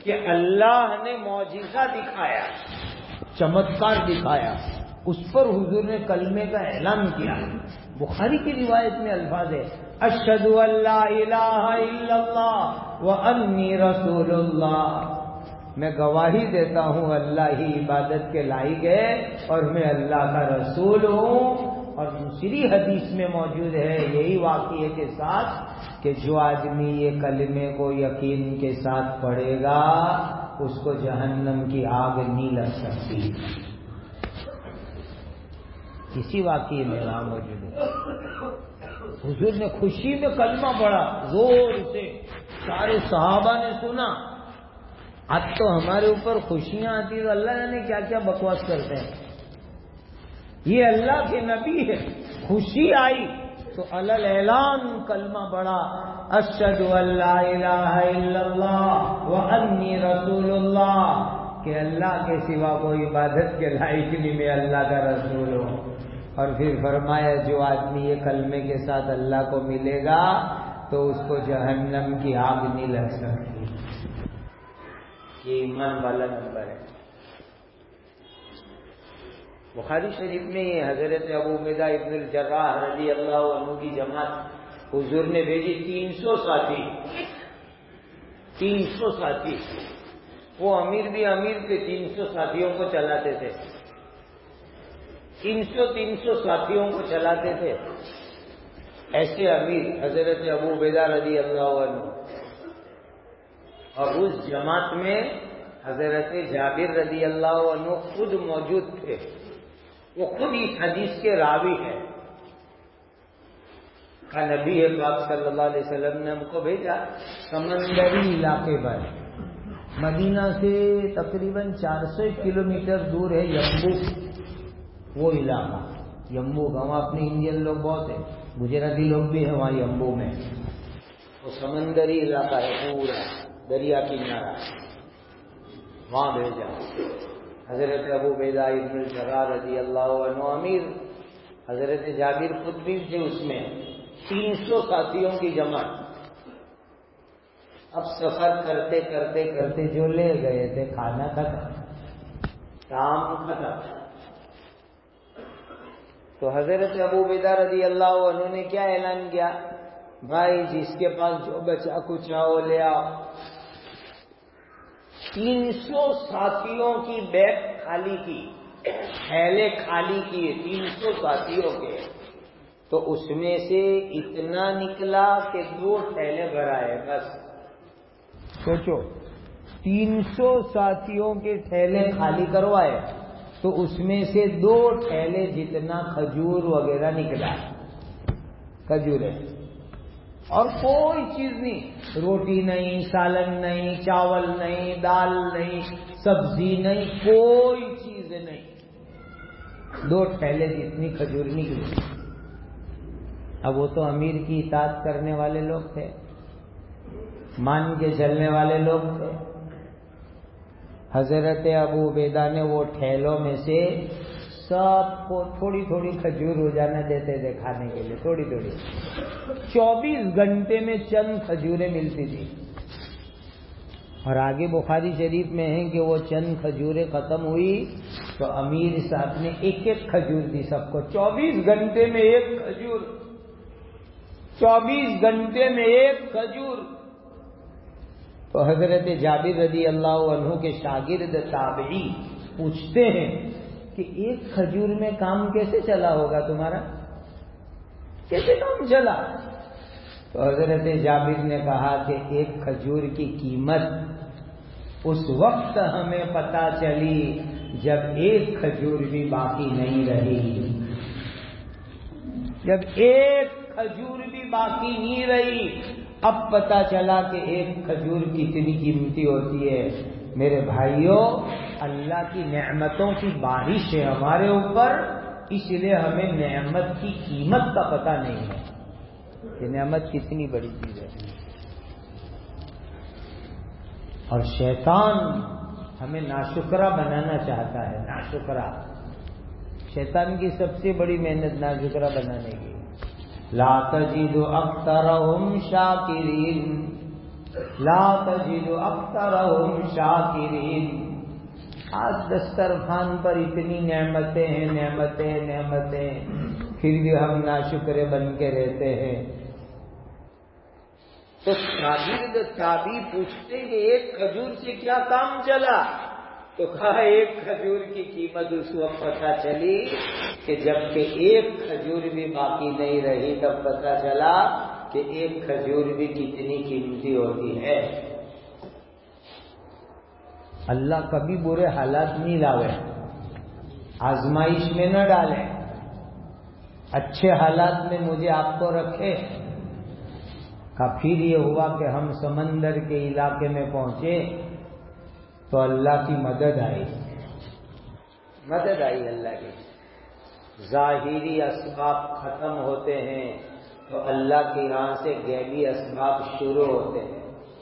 کہ اللہ نے معجزہ دکھایا، چمتکار دکھایا، اس پر حضور نے کلمے کا اعلان کیا. بخاری کی روایت میں الفاظ ہے اشہد ان لا الہ الا اللہ وانی رسول اللہ، میں گواہی دیتا ہوں اللہ ہی عبادت کے لائق ہے اور میں اللہ کا رسول ہوں. اور دوسری حدیث میں موجود ہے یہی واقعے کے ساتھ کہ جو آدمی یہ کلمے کو یقین کے ساتھ پڑھے گا اس کو جہنم کی آگ نہیں لگ سکتی. اسی واقعے میں وہاں موجود ہے. حضور نے خوشی میں کلمہ پڑھا زور سے، سارے صحابہ نے سنا. اب تو ہمارے اوپر خوشیاں آتی تو اللہ جانے کیا کیا بکواس کرتے ہیں. یہ اللہ کے نبی ہے، خوشی آئی تو علل اعلان کلمہ پڑھا اشہد ان لا الہ الا اللہ وانی رسول اللہ، کہ اللہ کے سوا کوئی عبادت کے لائق نہیں، میں اللہ کا رسول ہوں. اور پھر فرمایا جو آدمی یہ کلمے کے ساتھ اللہ کو ملے گا تو اس کو جہنم کی آگ نہیں لگ سکتی. یہ ایمان والا نمبر ہے. بخاری شریف میں یہ حضرت ابو عبیدہ ابن الجراح رضی اللہ عنہ کی جماعت حضور نے بھیجی، تین سو ساتھی تین سو ساتھی وہ امیر بھی امیر تھے، تین سو ساتھیوں کو چلاتے تھے. تین سو تین سو ساتھیوں کو چلاتے تھے. ایسے امیر حضرت ابو عبیدہ رضی اللہ عنہ. اور اس جماعت میں حضرت جابر رضی اللہ عنہ خود موجود تھے. وہ خود اس حدیث کے راوی ہیں. کہ نبی پاک صلی اللہ علیہ وسلم نے ہم کو بھیجا سمندری علاقے پر، مدینہ سے تقریباً چار سو کلومیٹر دور ہے یمبو. وہ علاقہ یمبو کا، وہاں اپنے انڈین لوگ بہت ہیں، گجراتی لوگ بھی ہیں وہاں یمبو میں. وہ سمندری علاقہ ہے، پورا دریا کنارہ. وہاں بھیجا. حضرت ابو عبیدہ ابن الجراح رضی اللہ عنہ امیر، حضرت جابر خود بھی تھے اس میں. تین سو ساتھیوں کی جماعت. اب سفر کرتے کرتے کرتے جو لے گئے تھے کھانا ختم، کام ختم. تو حضرت ابو عبیدہ رضی اللہ عنہ نے کیا اعلان کیا؟ بھائی جس کے پاس جو بچا کچھ وہ لے آؤ. تین سو ساتھیوں کی بیگ خالی کی، تھیلے خالی کیے تین سو ساتھیوں کے. تو اس میں سے اتنا نکلا کہ دو تھیلے بھرائے بس. سوچو، تین سو ساتھیوں کے تھیلے خالی کروائے تو اس میں سے دو تھیلے جتنا کھجور وغیرہ نکلا. کھجور ہے اور کوئی چیز نہیں، روٹی نہیں، سالن نہیں، چاول نہیں، دال نہیں، سبزی نہیں، کوئی چیز نہیں. دو تھیلے جتنی کھجور نکلی. اب وہ تو امیر کی اطاعت کرنے والے لوگ تھے، مان کے چلنے والے لوگ تھے. حضرت ابو عبیدہ نے وہ ٹھیلوں میں سے سب کو تھوڑی تھوڑی کھجور روزانہ دیتے تھے کھانے کے لیے، تھوڑی تھوڑی. چوبیس گھنٹے میں چند کھجوریں ملتی تھی. اور آگے بخاری شریف میں ہے کہ وہ چند کھجوریں ختم ہوئی تو امیر صاحب نے ایک ایک کھجور دی سب کو. چوبیس گھنٹے میں ایک کھجور، چوبیس گھنٹے میں ایک کھجور. تو حضرت جابر رضی اللہ عنہ کے شاگرد تابعی پوچھتے ہیں کہ ایک کھجور میں کام کیسے چلا ہوگا تمہارا، کیسے کام چلا؟ تو حضرت جابر نے کہا کہ ایک کھجور کی قیمت اس وقت ہمیں پتہ چلی جب ایک کھجور بھی باقی نہیں رہی. جب ایک کھجور بھی باقی نہیں رہی اب پتہ چلا کہ ایک کھجور کتنی قیمتی ہوتی ہے. میرے بھائیوں، اللہ کی نعمتوں کی بارش ہے ہمارے اوپر، اس لیے ہمیں نعمت کی قیمت کا پتہ نہیں ہے کہ نعمت کتنی بڑی چیز ہے. اور شیطان ہمیں ناشکرا بنانا چاہتا ہے. ناشکرا شیطان کی سب سے بڑی محنت ناشکرا بنانے کی. لا تجد اکثرهم شاکرین، لا تجد اکثرهم شاکرین. آج دسترخوان پر اتنی نعمتیں ہیں نعمتیں نعمتیں پھر بھی ہم ناشکرے بن کے رہتے ہیں. تو شاگرد تابعی پوچھتے کہ ایک کھجور سے کیا کام چلا؟ تو کہا ایک کھجور کی قیمت اس وقت پتہ چلی کہ جب کہ ایک کھجور بھی باقی نہیں رہی تب پتہ چلا کہ ایک کھجور بھی کتنی قیمتی ہوتی ہے. اللہ کبھی برے حالات نہیں لاوے، آزمائش میں نہ ڈالے، اچھے حالات میں مجھے آپ کو رکھے. کا پھر یہ ہوا کہ ہم سمندر کے علاقے میں پہنچے تو اللہ کی مدد آئی، مدد آئی اللہ کی. ظاہری اسباب ختم ہوتے ہیں تو اللہ کے یہاں سے غیبی اسباب شروع ہوتے ہیں.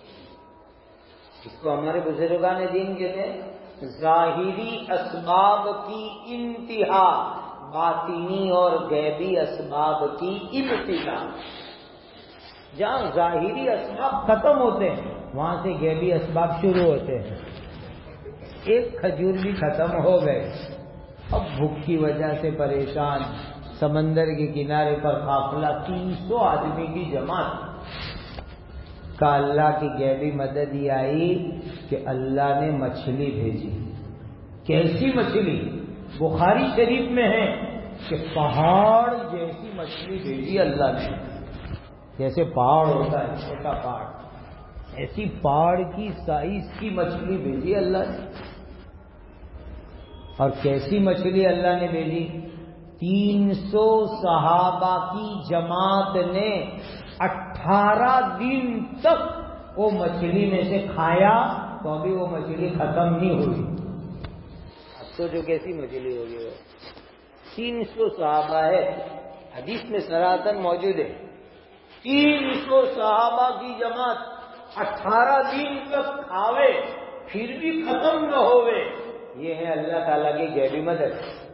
اس کو ہمارے بزرگان دین کہتے ہیں ظاہری اسباب کی انتہا، باطنی اور غیبی اسباب کی ابتدا. جہاں ظاہری اسباب ختم ہوتے ہیں وہاں سے غیبی اسباب شروع ہوتے ہیں. ایک کھجور بھی ختم ہو گئے، اب بھوک کی وجہ سے پریشان، سمندر کے کنارے پر قافلہ تین سو آدمی کی جماعت کا. اللہ کی غیبی مدد یہ آئی کہ اللہ نے مچھلی بھیجی. کیسی مچھلی؟ بخاری شریف میں ہے کہ پہاڑ جیسی مچھلی بھیجی اللہ نے. جیسے پہاڑ ہوتا ہے چھوٹا پہاڑ، ایسی پہاڑ کی سائز کی مچھلی بھیجی اللہ نے. اور کیسی مچھلی اللہ نے بھیجی؟ تین سو صحابہ کی جماعت نے اٹھارہ دن تک وہ مچھلی میں سے کھایا تو ابھی وہ مچھلی ختم نہیں ہوئی. اب تو جو کیسی مچھلی ہوگی وہ تین سو صحابہ ہے، حدیث میں صراحتاً موجود ہے. تین سو صحابہ کی جماعت اٹھارہ دن تک کھاوے پھر بھی ختم نہ ہوئے. یہ ہے اللہ تعالیٰ کی غیبی مدد.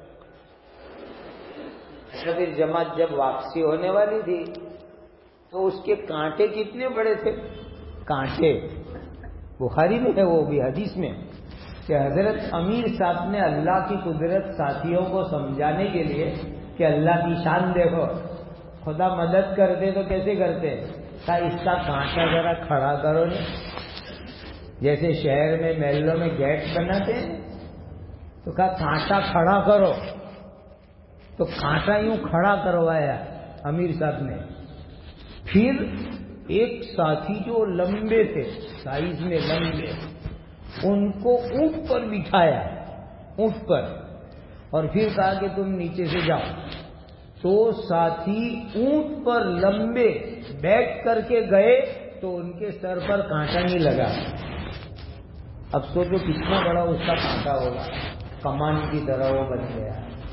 اچھا پھر جماعت جب واپسی ہونے والی تھی تو اس کے کانٹے کتنے بڑے تھے؟ کانٹے بخاری میں ہے وہ بھی حدیث میں کہ حضرت امیر صاحب نے اللہ کی قدرت ساتھیوں کو سمجھانے کے لیے کہ اللہ کی شان دیکھو، خدا مدد کرتے تو کیسے کرتے؟ کہا اس کا کانٹا ذرا کھڑا کرو نا. جیسے شہر میں محلوں میں گیٹ بناتے ہیں تو کہا کانٹا کھڑا کرو، تو کانٹا یوں کھڑا کروایا امیر صاحب نے. پھر ایک ساتھی جو لمبے تھے، سائز میں لمبے، ان کو اونٹ پر بٹھایا، اونٹ پر، اور پھر کہا کہ تم نیچے سے جاؤ. تو ساتھی اونٹ پر لمبے بیٹھ کر کے گئے تو ان کے سر پر کانٹا نہیں لگا. اب سوچو کتنا بڑا اس کا کانٹا ہوگا، کمان کی طرح وہ بن گیا.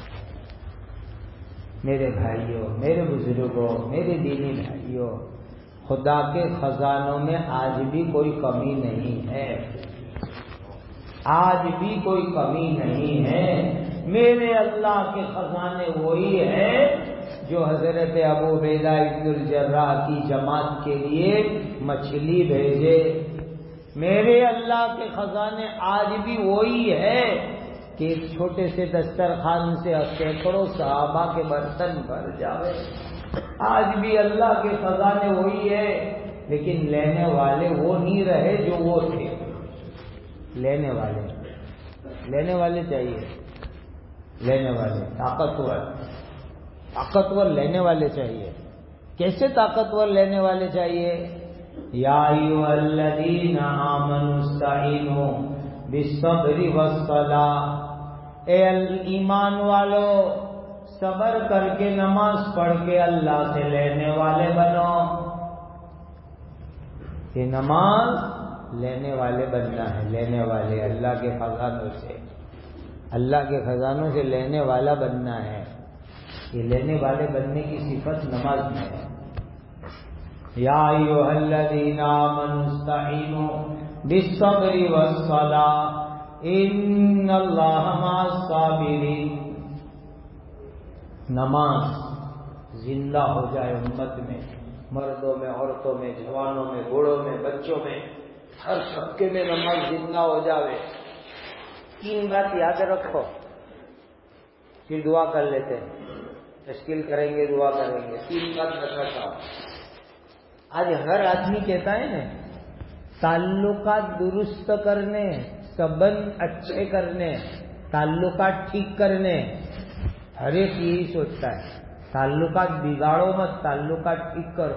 میرے بھائیوں، میرے بزرگوں، میرے دینی بھائیوں، خدا کے خزانوں میں آج بھی کوئی کمی نہیں ہے، آج بھی کوئی کمی نہیں ہے. میرے اللہ کے خزانے وہی ہیں جو حضرت ابو عبیدہ ابن الجراح کی جماعت کے لیے مچھلی بھیجے. میرے اللہ کے خزانے آج بھی وہی ہے کہ ایک چھوٹے سے دسترخوان سے سینکڑوں صحابہ کے برتن بھر جاوے. آج بھی اللہ کے خزانے وہی ہے، لیکن لینے والے وہ نہیں رہے جو وہ تھے. لینے والے لینے والے چاہیے، لینے والے طاقتور طاقتور لینے والے چاہیے. کیسے طاقتور لینے والے چاہیے؟ یا ایھا الذین آمنوا استعینوا بالصبر والصلاۃ. اے ایمان والو، صبر کر کے نماز پڑھ کے اللہ سے لینے والے بنو. یہ نماز لینے والے بننا ہے، لینے والے اللہ کے خزانوں سے، اللہ کے خزانوں سے لینے والا بننا ہے. یہ لینے والے بننے کی صفت نماز میں ہے. یا ایھا الذین آمنوا استعینوا بالصبر والصلاۃ ان اللہ مع الصابرین. نماز زندہ ہو جائے امت میں، مردوں میں، عورتوں میں، جوانوں میں، بوڑھوں میں، بچوں میں، ہر طبقے میں نماز زندہ ہو جاوے. تین بات یاد رکھو، پھر دعا کر لیتے ہیں. تشکیل کریں گے، دعا کریں گے. تین بات رکھا. آج ہر آدمی کہتا ہے نا تعلقات درست کرنے، سبند اچھے کرنے، تعلقات ٹھیک کرنے. ہر ایک یہی سوچتا ہے تعلقات بگاڑو مت، تعلقات ٹھیک کرو.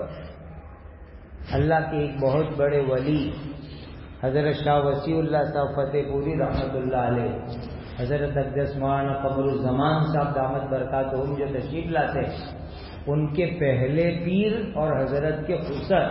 اللہ کے ایک بہت بڑے ولی حضرت شاہ وسیع اللہ صاحب فتح پوری رحمت اللہ علیہ، حضرت اقدس مولانا قمر الزمان صاحب دامت برکاتہم جو تشریف لاتے، ان کے پہلے پیر اور حضرت کے خسر،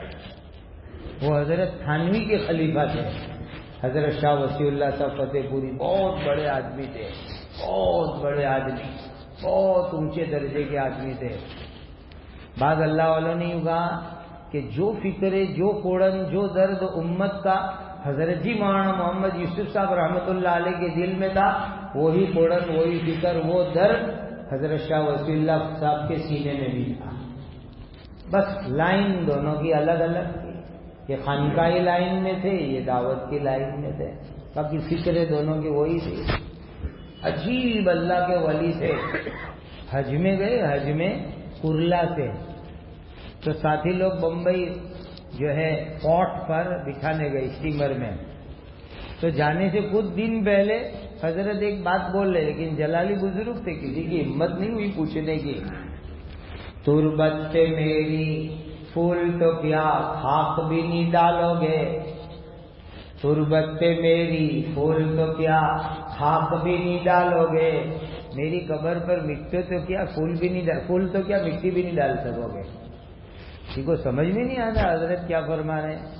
وہ حضرت تھانوی کے خلیفہ تھے. حضرت شاہ وسیع اللہ صاحب فتح پوری بہت بڑے آدمی تھے، بہت بڑے آدمی، بہت اونچے درجے کے آدمی تھے. بعض اللہ والوں نے یوں کہا کہ جو فکرے، جو کوڑن، جو درد امت کا حضرت جی مولانا محمد یوسف صاحب رحمۃ اللہ علیہ کے دل میں تھا، وہی کوڑن، وہی فکر، وہ درد حضرت شاہ وسیع اللہ صاحب کے سینے میں بھی تھا. بس لائن دونوں کی الگ الگ تھی. یہ خانقاہی لائن میں تھے، یہ دعوت کی لائن میں تھے، باقی فکریں دونوں کی وہی تھی. عجیب اللہ کے ولی تھے. حج میں گئے، حج میں کرلا سے، تو ساتھی لوگ بمبئی جو ہے پورٹ پر بٹھانے گئے اسٹیمر میں. تو جانے سے کچھ دن پہلے حضرت ایک بات بول رہے، لیکن جلالی بزرگ تھے، کسی کی ہمت نہیں ہوئی پوچھنے کی. تربت سے میری پھول تو کیا خاک بھی نہیں ڈالو گے، تربت سے میری پھول تو کیا خاک بھی نہیں ڈالو گے. میری قبر پر مٹی تو کیا پھول بھی نہیں ڈال پھول تو کیا مٹی بھی نہیں ڈال سکو گے. کسی کو سمجھ میں نہیں آتا حضرت کیا فرما رہے ہیں.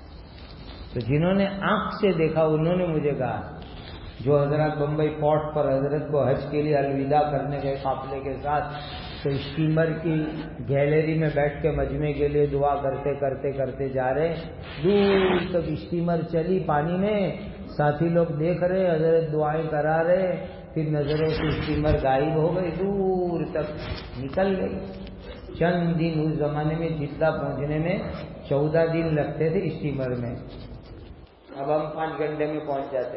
تو جنہوں نے آنکھ سے دیکھا انہوں نے مجھے کہا، جو حضرات بمبئی پورٹ پر حضرت کو حج کے لیے الوداع کرنے گئے قافلے کے ساتھ، تو اسٹیمر کی گیلری میں بیٹھ کے مجمع کے لیے دعا کرتے کرتے کرتے جا رہے. دور تک اسٹیمر چلی پانی میں، ساتھی لوگ دیکھ رہے، حضرت دعائیں کرا رہے. پھر نظروں سے اسٹیمر غائب ہو گئی، دور تک نکل گئی. چند دن اس زمانے میں جدہ پہنچنے میں چودہ دن لگتے تھے اسٹیمر میں، اب ہم پانچ گھنٹے میں پہنچ جاتے.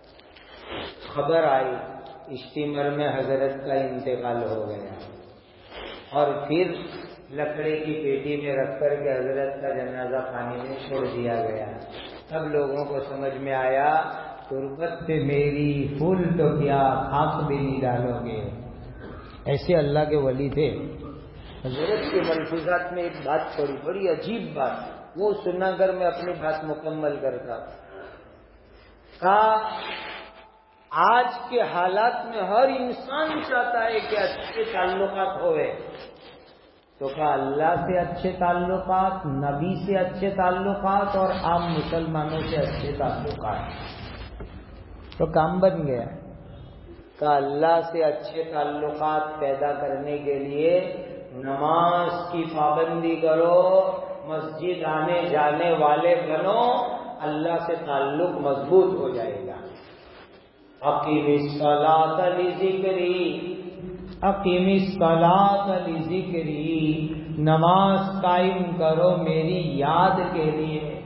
خبر آئی اسٹیمر میں حضرت کا انتقال ہو گیا، اور پھر لکڑے کی پیٹی میں رکھ کر کے حضرت کا جنازہ پانی میں چھوڑ دیا گیا. تب لوگوں کو سمجھ میں آیا تربت سے میری پھول تو کیا خاک بھی نہیں ڈالو گے. ایسے اللہ کے ولی تھے. حضرت کے ملفوظات میں ایک بات پڑی، بڑی عجیب بات، وہ سنا کر میں اپنی بات مکمل کرتا. کہا آج کے حالات میں ہر انسان چاہتا ہے کہ اچھے تعلقات ہوئے. تو کہا اللہ سے اچھے تعلقات، نبی سے اچھے تعلقات، اور عام مسلمانوں سے اچھے تعلقات. تو کام بن گیا. کہا اللہ سے اچھے تعلقات پیدا کرنے کے لیے نماز کی پابندی کرو، مسجد آنے جانے والے بنو، اللہ سے تعلق مضبوط ہو جائے گا. اقیم الصلاۃ لذکری، اقیم الصلاۃ لذکری، نماز قائم کرو میری یاد کے لیے.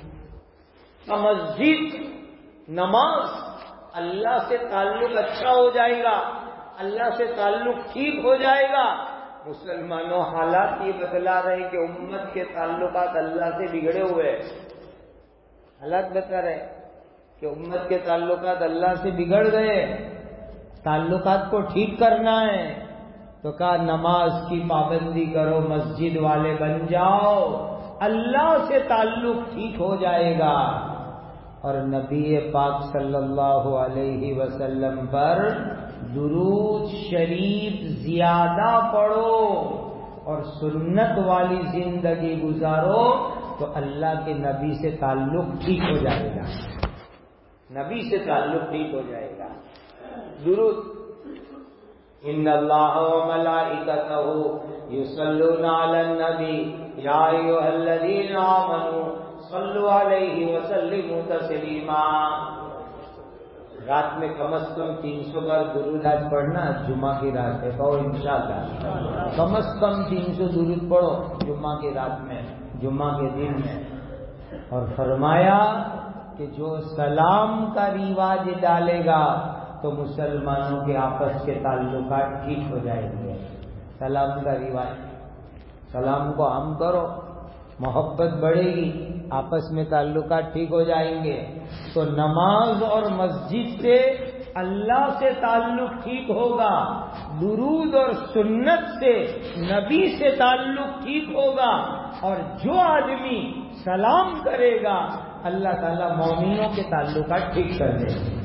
مسجد، نماز، اللہ سے تعلق اچھا ہو جائے گا، اللہ سے تعلق ٹھیک ہو جائے گا. مسلمانوں حالات یہ بتلا رہے کہ امت کے تعلقات اللہ سے بگڑے ہوئے. حالات بتا رہے کہ امت کے تعلقات اللہ سے بگڑ گئے، تعلقات کو ٹھیک کرنا ہے. تو کہا نماز کی پابندی کرو، مسجد والے بن جاؤ، اللہ سے تعلق ٹھیک ہو جائے گا. اور نبی پاک صلی اللہ علیہ وسلم پر درود شریف زیادہ پڑھو اور سنت والی زندگی گزارو تو اللہ کے نبی سے تعلق ٹھیک ہو جائے گا، نبی سے تعلق ٹھیک ہو جائے گا. درود، ان اللہ وملائکتہ یصلون علی النبی یا ایھا الذین آمنوا صلوا علیہ وسلموا تسلیما. رات میں کم از کم تین سو بار درود آج پڑھنا، جمعہ کی رات ہے، کہو انشاءاللہ کم از کم تین سو درود پڑھو جمعہ کی رات میں، جمعہ کے دن میں۔ اور فرمایا کہ جو سلام کا رواج ڈالے گا تو مسلمانوں کے آپس کے تعلقات ٹھیک ہو جائیں گے۔ سلام کا رواج، سلام کو عام کرو، محبت بڑھے گی، آپس میں تعلقات ٹھیک ہو جائیں گے۔ تو نماز اور مسجد سے اللہ سے تعلق ٹھیک ہوگا، درود اور سنت سے نبی سے تعلق ٹھیک ہوگا، اور جو آدمی سلام کرے گا اللہ تعالیٰ مومنوں کے تعلقات ٹھیک کر دے گا۔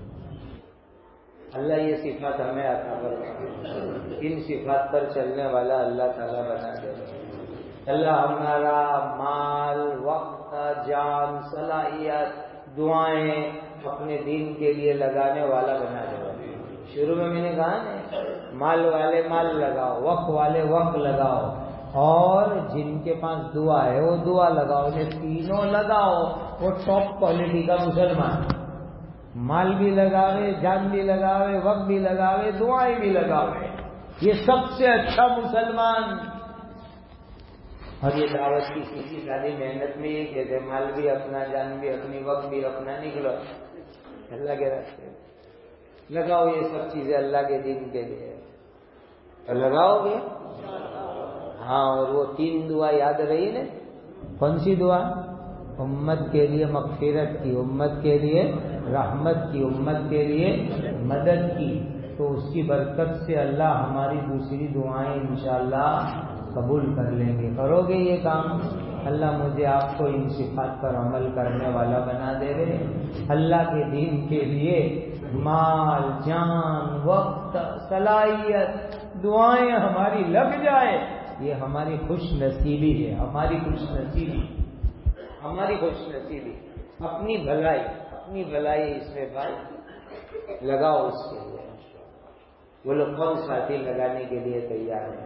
اللہ یہ صفات ہمیں عطا فرمائے، ان صفات پر چلنے والا اللہ تعالیٰ بنا دے گا۔ اللہ ہمارا مال، وقت، جان، صلاحیت، دعائیں اپنے دین کے لیے لگانے والا بنا دے گا۔ شروع میں میں نے کہا نا، مال والے مال لگاؤ، وقت والے وقت لگاؤ، اور جن کے پاس دعا ہے وہ دعا لگاؤ، یہ تینوں لگاؤ، وہ ٹاپ کوالٹی کا مسلمان۔ مال بھی لگاوے، جان بھی لگاوے، وقت بھی لگاوے، دعائیں بھی لگاوے، یہ سب سے اچھا مسلمان۔ اور یہ دعوت کی سیدھی سادی محنت میں یہ کہتے ہیں مال بھی اپنا، جان بھی اپنی، وقت بھی اپنا، نکلو اللہ کے راستے لگاؤ، یہ سب چیزیں اللہ کے دین کے لیے لگاؤ گے۔ ہاں، اور وہ تین دعا یاد رہی نا، کون سی دعا؟ امت کے لیے مغفرت کی، امت کے لیے رحمت کی، امت کے لیے مدد کی، تو اس کی برکت سے اللہ ہماری دوسری دعائیں انشاءاللہ قبول کر لیں گے۔ کرو گے یہ کام؟ اللہ مجھے آپ کو ان صفات پر عمل کرنے والا بنا دے گے۔ اللہ کے دین کے لیے مال، جان، وقت، صلاحیت، دعائیں ہماری لگ جائے، یہ ہماری خوش نصیبی ہے، ہماری خوش نصیبی، ہماری خوش نصیبی۔ اپنی بھلائی، اپنی بھلائی اس میں بھائی لگاؤ اس کے لیے۔ وہ لوگ کون ساتھی لگانے کے لیے تیار ہیں؟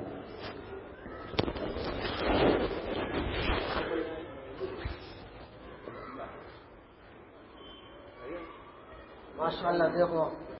ماشاء اللہ، دیکھو